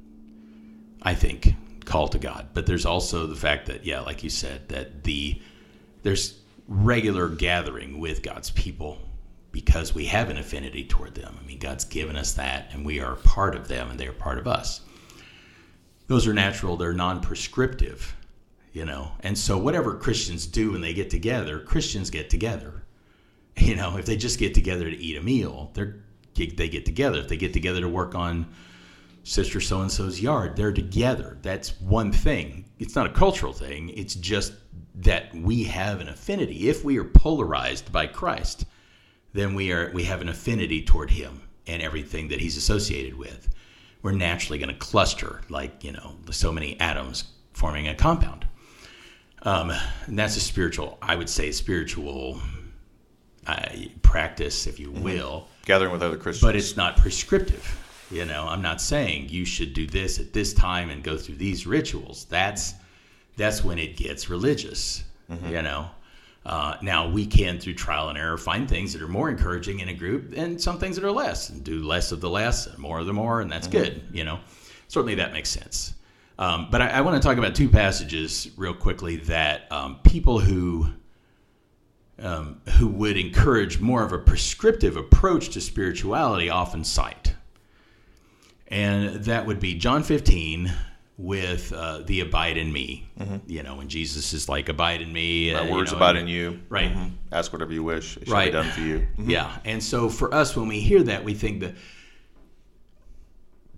I think, call to God, but there's also the fact that, yeah, like you said, that the there's regular gathering with God's people because we have an affinity toward them. I mean, God's given us that, and we are part of them, and they are part of us. Those are natural. They're non-prescriptive, you know. And so whatever Christians do when they get together, Christians get together. You know, if they just get together to eat a meal, they're they get together. If they get together to work on Sister So-and-so's yard, they're together. That's one thing. It's not a cultural thing. It's just that we have an affinity. If we are polarized by Christ, then we are we have an affinity toward him and everything that he's associated with. We're naturally going to cluster like, you know, so many atoms forming a compound. Um, and that's a spiritual, I would say, spiritual uh, practice, if you will. Mm-hmm. Gathering with other Christians. But it's not prescriptive. You know, I'm not saying you should do this at this time and go through these rituals. That's that's when it gets religious, mm-hmm. you know. Uh, now, we can, through trial and error, find things that are more encouraging in a group and some things that are less, and do less of the less and more of the more, and that's mm-hmm. good, you know. Certainly that makes sense. Um, but I, I want to talk about two passages real quickly that um, people who... Um, who would encourage more of a prescriptive approach to spirituality often cite. And that would be John fifteen with uh, the abide in me. Mm-hmm. You know, when Jesus is like, abide in me. My uh, words you know, abide and, in you. Right. Mm-hmm. Ask whatever you wish. It shall right. be done for you. Mm-hmm. Yeah. And so for us, when we hear that, we think that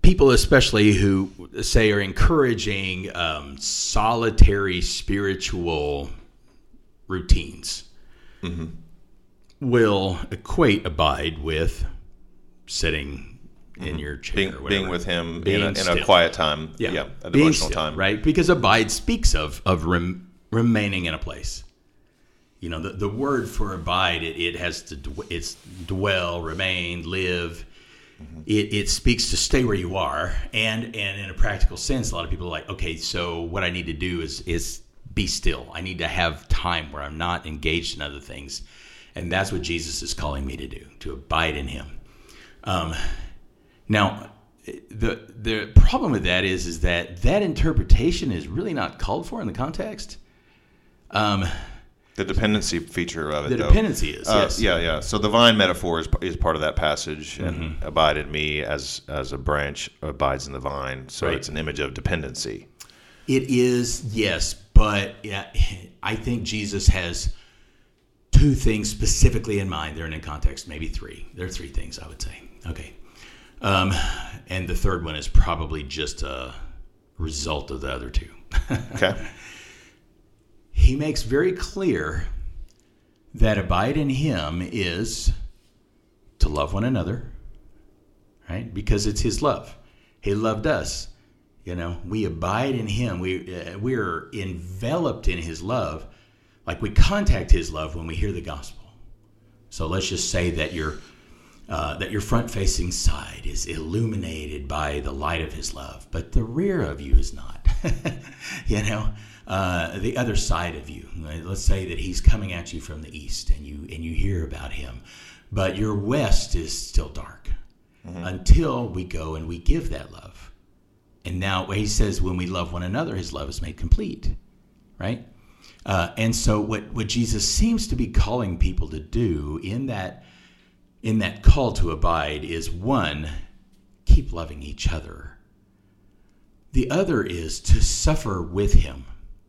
people especially who say are encouraging um, solitary spiritual routines mm-hmm. will equate abide with sitting mm-hmm. in your chair, being, or whatever. being with him being in, a, in a quiet time, yeah, yeah a being devotional still, time, right? Because abide speaks of of rem, remaining in a place. You know, the, the word for abide, it, it has to it's dwell, remain, live. Mm-hmm. It, it speaks to stay where you are, and and in a practical sense, a lot of people are like, okay, so what I need to do is is be still. I need to have time where I'm not engaged in other things, and that's what Jesus is calling me to do, to abide in Him. Um, now, the the problem with that is is that that interpretation is really not called for in the context. Um. The dependency feature of it, The though. dependency is, uh, yes. Yeah, yeah. So the vine metaphor is, is part of that passage, and Mm-hmm. abide in me as as a branch abides in the vine. So Right. it's an image of dependency. It is, yes, but yeah, I think Jesus has two things specifically in mind. They're in context, maybe three. There are three things, I would say. Okay. Um, and the third one is probably just a result of the other two. Okay. He makes very clear that abide in Him is to love one another, right? Because it's His love. He loved us. You know, we abide in Him. We uh, we're enveloped in His love, like we contact His love when we hear the gospel. So let's just say that your uh, that your front-facing side is illuminated by the light of His love, but the rear of you is not. You know. Uh, the other side of you. Let's say that He's coming at you from the east, and you and you hear about Him, but your west is still dark mm-hmm. until we go and we give that love. And now He says, when we love one another, His love is made complete, right? Uh, and so what what Jesus seems to be calling people to do in that in that call to abide is, one, keep loving each other. The other is to suffer with Him.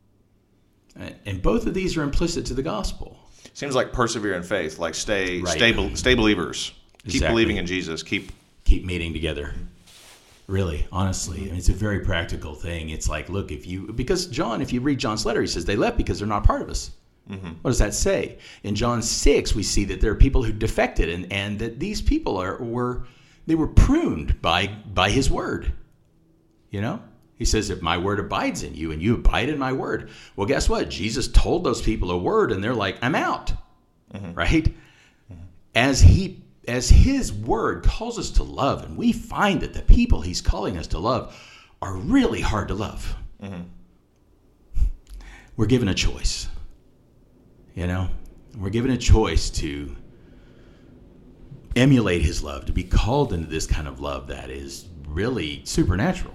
And both of these are implicit to the gospel. Seems like persevere in faith, like stay Right. stay, stay believers. Keep Exactly. believing in Jesus. Keep Keep meeting together. Really, honestly. I mean, it's a very practical thing. It's like, look, if you, because John, if you read John's letter, he says they left because they're not part of us. Mm-hmm. What does that say? In John six, we see that there are people who defected, and, and that these people are were, they were pruned by by His word. You know? He says, if my word abides in you and you abide in my word. Well, guess what? Jesus told those people a word, and they're like, I'm out. Mm-hmm. Right? Mm-hmm. As he, as His word calls us to love, and we find that the people He's calling us to love are really hard to love. Mm-hmm. We're given a choice. You know? We're given a choice to emulate His love, to be called into this kind of love that is really supernatural.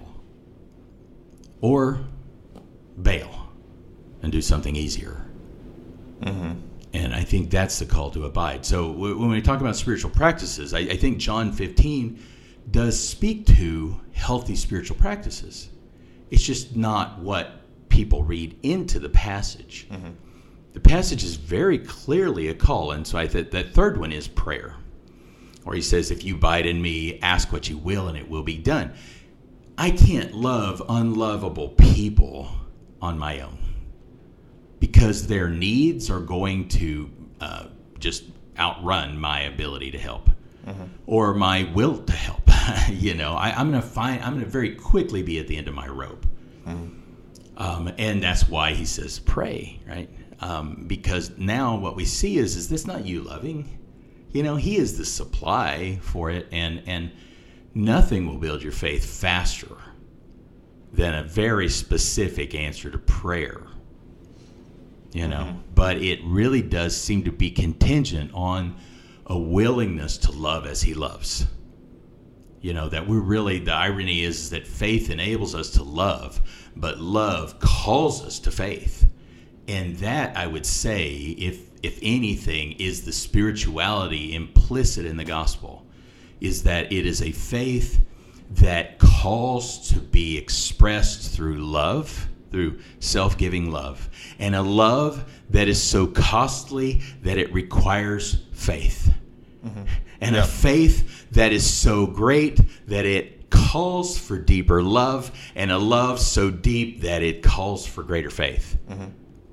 Or bail and do something easier. Mm-hmm. And I think that's the call to abide. So w- when we talk about spiritual practices, I, I think John fifteen does speak to healthy spiritual practices. It's just not what people read into the passage. Mm-hmm. The passage is very clearly a call. And so I think that third one is prayer, where He says, if you abide in me, ask what you will and it will be done. I can't love unlovable people on my own because their needs are going to uh, just outrun my ability to help mm-hmm. or my will to help. You know, I, I'm going to find, I'm going to very quickly be at the end of my rope. Mm-hmm. Um, and that's why He says pray, right? Um, because now what we see is, is this not you loving? You know, He is the supply for it, and and nothing will build your faith faster than a very specific answer to prayer. You know, mm-hmm. But it really does seem to be contingent on a willingness to love as He loves. You know, that we're really, the irony is that faith enables us to love, but love calls us to faith. And that, I would say, if if anything, is the spirituality implicit in the gospel. Is that it is a faith that calls to be expressed through love, through self-giving love, and a love that is so costly that it requires faith. Mm-hmm. And yeah. a faith that is so great that it calls for deeper love, and a love so deep that it calls for greater faith. Mm-hmm.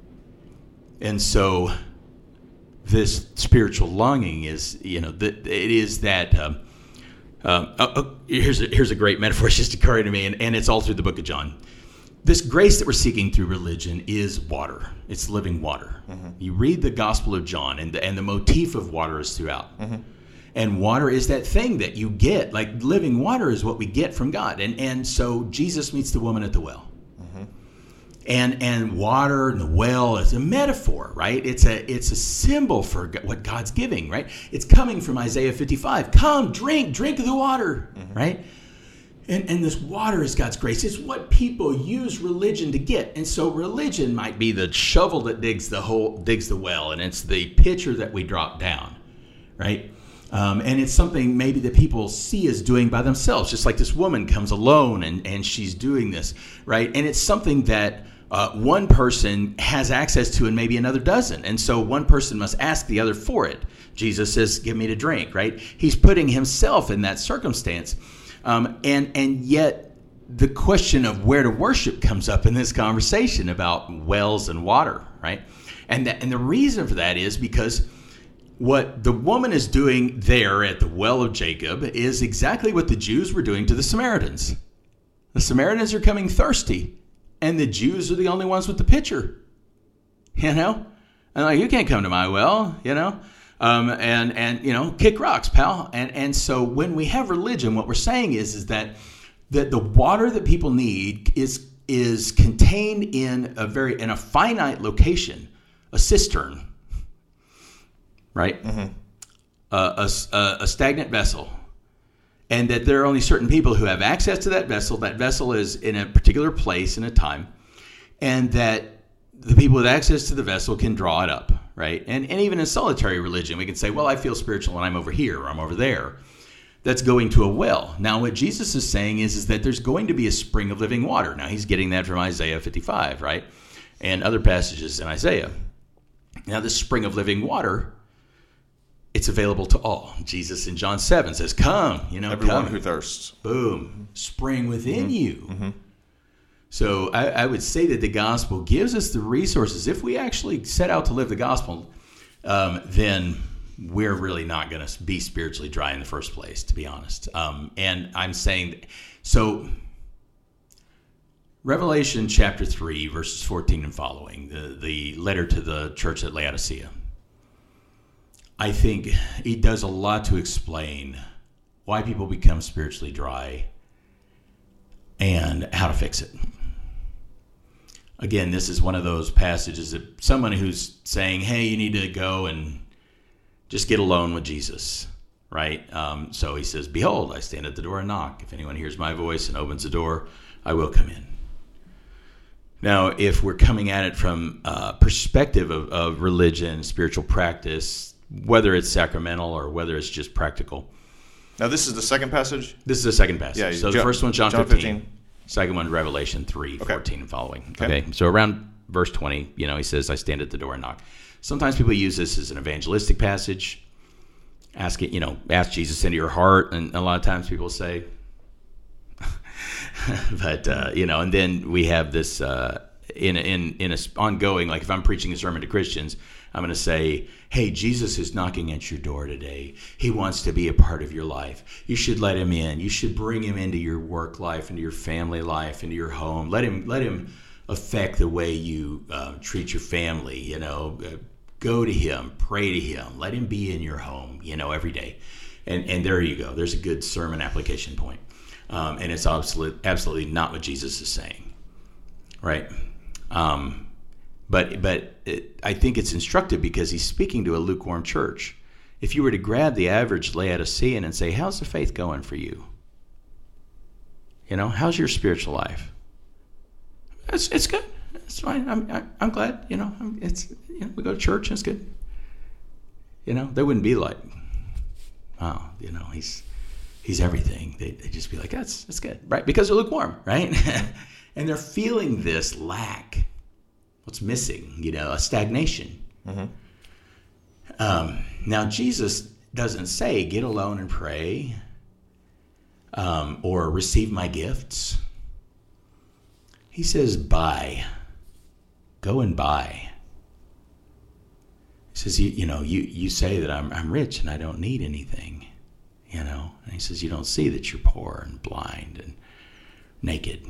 And so this spiritual longing is, you know, the, it is that, um, um, uh, uh, here's, a, here's a great metaphor it's just occurring to me, and, and it's all through the book of John. This grace that we're seeking through religion is water. It's living water. Mm-hmm. You read the Gospel of John, and the, and the motif of water is throughout. Mm-hmm. And water is that thing that you get. Like living water is what we get from God. And and so Jesus meets the woman at the well. Mm-hmm. And and water and the well is a metaphor, right? It's a it's a symbol for what God's giving, right? It's coming from Isaiah fifty-five. Come, drink, drink of the water, mm-hmm. right? And, and this water is God's grace. It's what people use religion to get. And so religion might be the shovel that digs the hole, digs the well, and it's the pitcher that we drop down, right? Um, and it's something maybe that people see as doing by themselves, just like this woman comes alone and, and she's doing this, right? And it's something that uh, one person has access to and maybe another doesn't. And so one person must ask the other for it. Jesus says, give me to drink, right? He's putting himself in that circumstance. Um, and and yet the question of where to worship comes up in this conversation about wells and water, right? And that, and the reason for that is because what the woman is doing there at the well of Jacob is exactly what the Jews were doing to the Samaritans. The Samaritans are coming thirsty, and the Jews are the only ones with the pitcher, you know? And like, you can't come to my well, you know? Um, and, and, you know, kick rocks, pal. And, and so when we have religion, what we're saying is, is that, that the water that people need is, is contained in a very, in a finite location, a cistern, right? Mm-hmm. Uh, a, a, a stagnant vessel. And that there are only certain people who have access to that vessel. That vessel is in a particular place in a time. And that the people with access to the vessel can draw it up, right? And and even in solitary religion, we can say, well, I feel spiritual when I'm over here or I'm over there. That's going to a well. Now, what Jesus is saying is, is that there's going to be a spring of living water. Now, he's getting that from Isaiah fifty-five, right? And other passages in Isaiah. Now, this spring of living water, it's available to all. Jesus in John seven says, come, you know, everyone come. who thirsts. Boom. Spring within mm-hmm. you. Mm-hmm. So I, I would say that the gospel gives us the resources. If we actually set out to live the gospel, um, then we're really not going to be spiritually dry in the first place, to be honest. Um, and I'm saying, so Revelation chapter three, verses fourteen and following, the, the letter to the church at Laodicea, I think it does a lot to explain why people become spiritually dry and how to fix it. Again, this is one of those passages that someone who's saying, hey, you need to go and just get alone with Jesus, right? Um, so he says, behold, I stand at the door and knock. If anyone hears my voice and opens the door, I will come in. Now, if we're coming at it from a perspective of, of religion, spiritual practice, whether it's sacramental or whether it's just practical. Now, this is the second passage? This is the second passage. Yeah, so John, the first one's John, John fifteen. fifteen. Second one, Revelation three, okay. fourteen and following. Okay. okay. So around verse twenty, you know, he says, I stand at the door and knock. Sometimes people use this as an evangelistic passage. Ask it, you know, ask Jesus into your heart. And a lot of times people say, but, uh, you know, and then we have this uh, in, in, in a ongoing, like if I'm preaching a sermon to Christians, I'm going to say, hey, Jesus is knocking at your door today. He wants to be a part of your life. You should let him in. You should bring him into your work life, into your family life, into your home. Let him let him affect the way you uh, treat your family, you know. Uh, go to him. Pray to him. Let him be in your home, you know, every day. And and there you go. There's a good sermon application point. Um, and it's absolutely, absolutely not what Jesus is saying, right? Um But but it, I think it's instructive because he's speaking to a lukewarm church. If you were to grab the average Laodicean and say, how's the faith going for you? You know, how's your spiritual life? It's it's good. It's fine. I'm I, I'm glad. You know, it's you know, we go to church and it's good. You know, they wouldn't be like, wow, you know, he's he's everything. They they just be like, that's that's good, right? Because they're lukewarm, right? And they're feeling this lack. What's missing, you know, a stagnation. Mm-hmm. Um, now, Jesus doesn't say, get alone and pray. um, or receive my gifts. He says, buy. Go and buy. He says, you, you know, you, you say that I'm, I'm rich and I don't need anything, you know. And he says, you don't see that you're poor and blind and naked.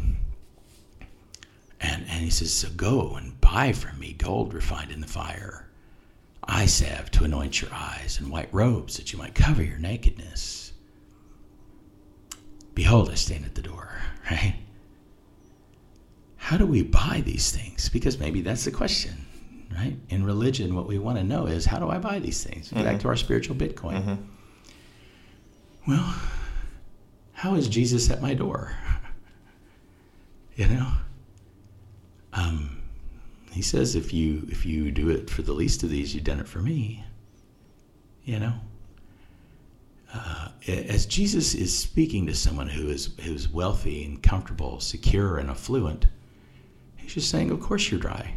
And, and he says, so go and buy from me gold refined in the fire, eye salve to anoint your eyes, and white robes that you might cover your nakedness. Behold, I stand at the door, right? How do we buy these things? Because maybe that's the question, right? In religion, what we want to know is, how do I buy these things? Mm-hmm. Back to our spiritual Bitcoin. Mm-hmm. Well, how is Jesus at my door? You know? Um, he says, if you if you do it for the least of these, you've done it for me. You know? Uh, as Jesus is speaking to someone who is who's wealthy and comfortable, secure and affluent, he's just saying, of course you're dry.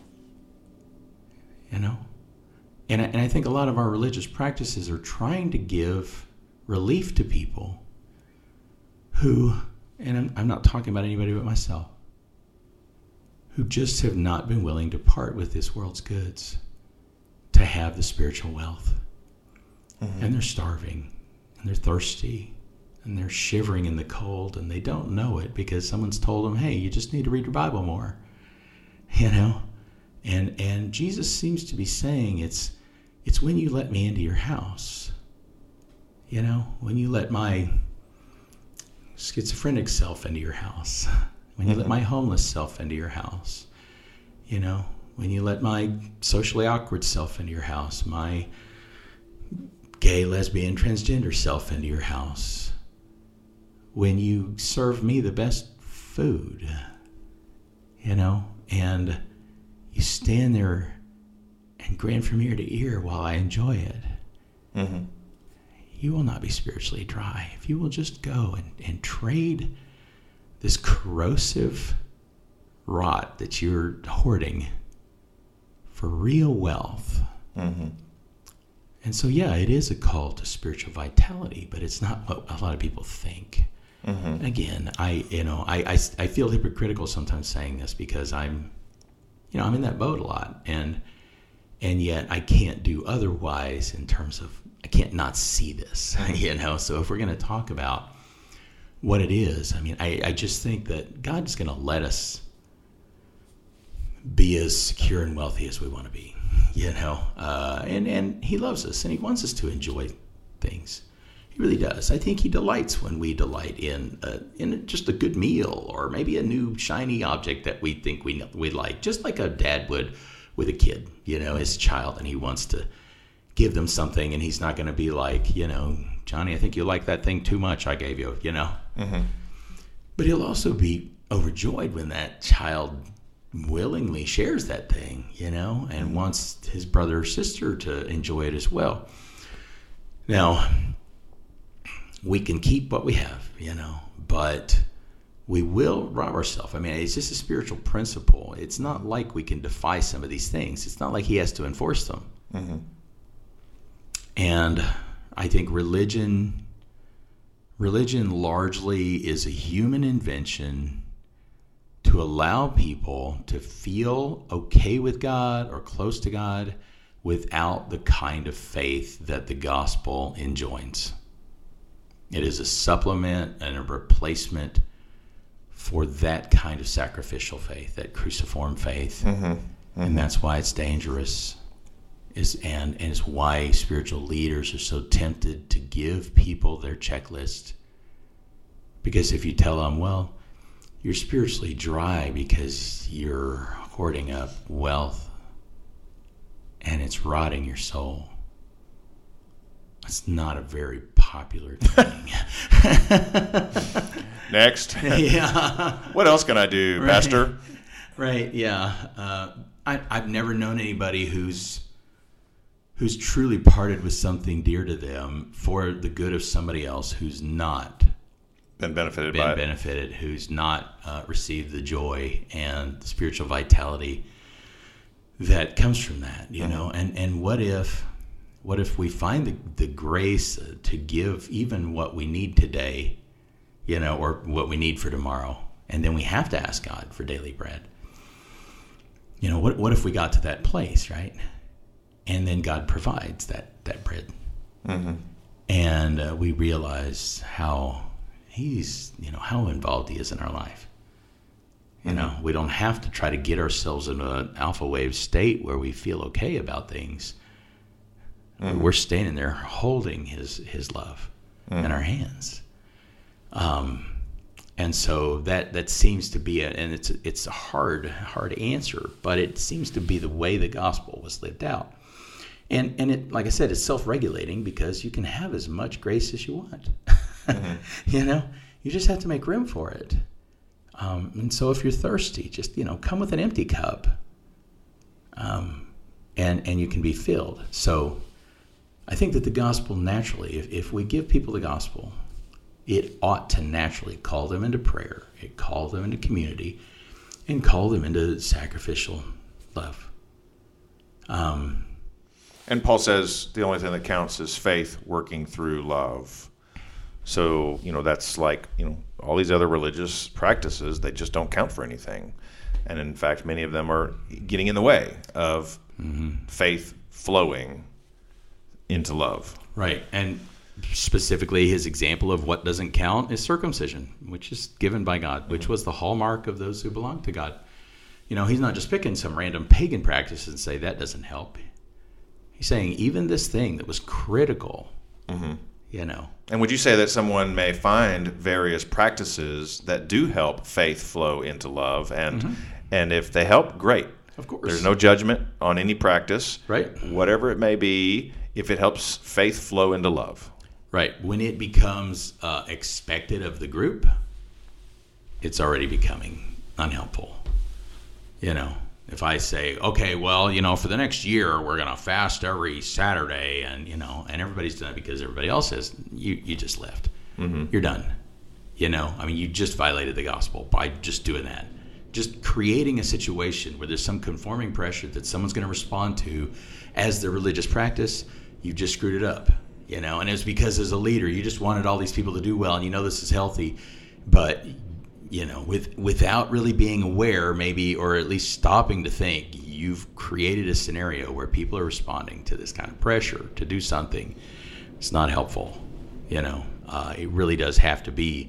You know? And I, and I think a lot of our religious practices are trying to give relief to people who, and I'm, I'm not talking about anybody but myself, who just have not been willing to part with this world's goods to have the spiritual wealth. Mm-hmm. And they're starving, and they're thirsty, and they're shivering in the cold, and they don't know it because someone's told them, hey, you just need to read your Bible more. You know? And and Jesus seems to be saying it's it's when you let me into your house. You know, when you let my schizophrenic self into your house. When you mm-hmm. let my homeless self into your house. You know, when you let my socially awkward self into your house, my gay, lesbian, transgender self into your house. When you serve me the best food, you know, and you stand there and grin from ear to ear while I enjoy it. Mm-hmm. You will not be spiritually dry if you will just go and, and trade this corrosive rot that you're hoarding for real wealth. Mm-hmm. And so, yeah, it is a call to spiritual vitality, but it's not what a lot of people think. Mm-hmm. Again, I, you know, I, I, I feel hypocritical sometimes saying this because I'm, you know, I'm in that boat a lot, and and yet I can't do otherwise in terms of I can't not see this, you know. So if we're going to talk about what it is, I mean, I, I just think that God's going to let us be as secure and wealthy as we want to be, you know, uh, and and He loves us and He wants us to enjoy things. He really does. I think He delights when we delight in a, in just a good meal or maybe a new shiny object that we think we we like, just like a dad would with a kid, you know, his child, and he wants to give them something, and he's not going to be like, you know, Johnny, I think you like that thing too much I gave you, you know. Mm-hmm. But he'll also be overjoyed when that child willingly shares that thing, you know, and wants his brother or sister to enjoy it as well. Now, we can keep what we have, you know, but we will rob ourselves. I mean, it's just a spiritual principle. It's not like we can defy some of these things. It's not like He has to enforce them. Mm-hmm. And I think religion, religion largely is a human invention to allow people to feel okay with God or close to God without the kind of faith that the gospel enjoins. It is a supplement and a replacement for that kind of sacrificial faith, that cruciform faith. Mm-hmm. Mm-hmm. And that's why it's dangerous. Is and, and it's why spiritual leaders are so tempted to give people their checklist. Because if you tell them, well, you're spiritually dry because you're hoarding up wealth and it's rotting your soul, that's not a very popular thing. Next. Yeah. What else can I do, right. Pastor? Right, yeah. Uh, I, I've never known anybody who's who's truly parted with something dear to them for the good of somebody else who's not been benefited been by it. benefited, who's not uh, received the joy and the spiritual vitality that comes from that, you mm-hmm. know. And and what if what if we find the, the grace to give even what we need today you know, or what we need for tomorrow. And then we have to ask God for daily bread. You know, what what if we got to that place, right? And then God provides that, that bread. Mm-hmm. And uh, we realize how he's, you know, how involved he is in our life. You mm-hmm. know, we don't have to try to get ourselves into an alpha wave state where we feel okay about things. Mm-hmm. We're standing there holding his, his love mm-hmm. in our hands. Um, and so that, that seems to be, a, and it's, it's a hard, hard answer, but it seems to be the way the gospel was lived out. And, and it, like I said, it's self-regulating because you can have as much grace as you want. Mm-hmm. You know, you just have to make room for it. Um, and so if you're thirsty, just, you know, come with an empty cup, um, and, and you can be filled. So I think that the gospel naturally, if, if we give people the gospel, it ought to naturally call them into prayer, it call them into community, and call them into sacrificial love. Um, and Paul says the only thing that counts is faith working through love. So, you know, that's like, you know, all these other religious practices, they just don't count for anything. And in fact, many of them are getting in the way of mm-hmm. faith flowing into love. Right. And specifically, his example of what doesn't count is circumcision, which is given by God, which was the hallmark of those who belong to God. You know, he's not just picking some random pagan practice and say that doesn't help. He's saying even this thing that was critical, mm-hmm. you know. And would you say that someone may find various practices that do help faith flow into love? And mm-hmm. and if they help, great. Of course. There's no judgment on any practice. Right. Whatever it may be, if it helps faith flow into love. Right. When it becomes uh, expected of the group, it's already becoming unhelpful. You know, if I say, okay, well, you know, for the next year, we're going to fast every Saturday, and, you know, and everybody's done it because everybody else is, you, you just left. Mm-hmm. You're done. You know, I mean, you just violated the gospel by just doing that. Just creating a situation where there's some conforming pressure that someone's going to respond to as their religious practice, you've just screwed it up. You know, and it's because as a leader, you just wanted all these people to do well, and you know this is healthy, but, you know, with without really being aware, maybe, or at least stopping to think, you've created a scenario where people are responding to this kind of pressure to do something. It's not helpful. You know, uh, it really does have to be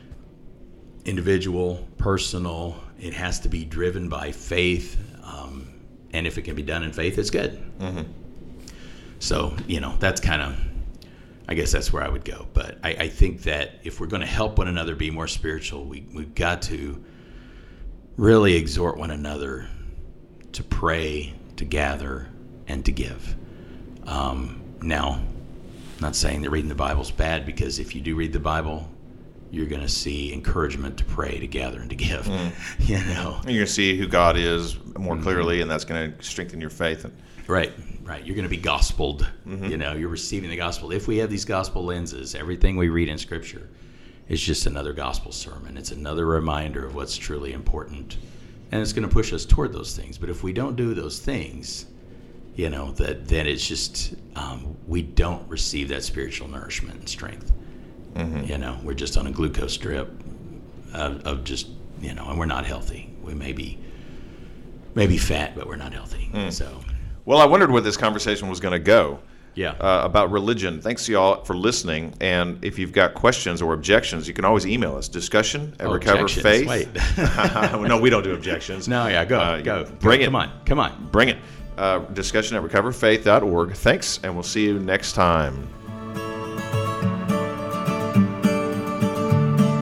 individual, personal. It has to be driven by faith, um, and if it can be done in faith, it's good. Mm-hmm. So, you know, that's kind of, I guess that's where I would go. But I, I think that if we're going to help one another be more spiritual, we, we've got to really exhort one another to pray, to gather, and to give. Um, now, I'm not saying that reading the Bible is bad, because if you do read the Bible, you're going to see encouragement to pray, to gather, and to give. Mm. You know, you're going to see who God is more clearly, mm-hmm. and that's going to strengthen your faith. And right. Right, you're going to be gospeled. Mm-hmm. You know, you're receiving the gospel. If we have these gospel lenses, everything we read in Scripture is just another gospel sermon. It's another reminder of what's truly important, and it's going to push us toward those things. But if we don't do those things, you know, that then it's just um, we don't receive that spiritual nourishment and strength. Mm-hmm. You know, we're just on a glucose drip of, of just, you know, and we're not healthy. We may be maybe fat, but we're not healthy. Mm. So. Well, I wondered where this conversation was going to go. Yeah. Uh, about religion. Thanks to y'all for listening. And if you've got questions or objections, you can always email us. Discussion at oh, Recover Faith. Wait. No, we don't do objections. No, yeah, go, uh, go. Bring go, it. Come on, come on. Bring it. Uh, discussion at recover faith dot org. Thanks, and we'll see you next time.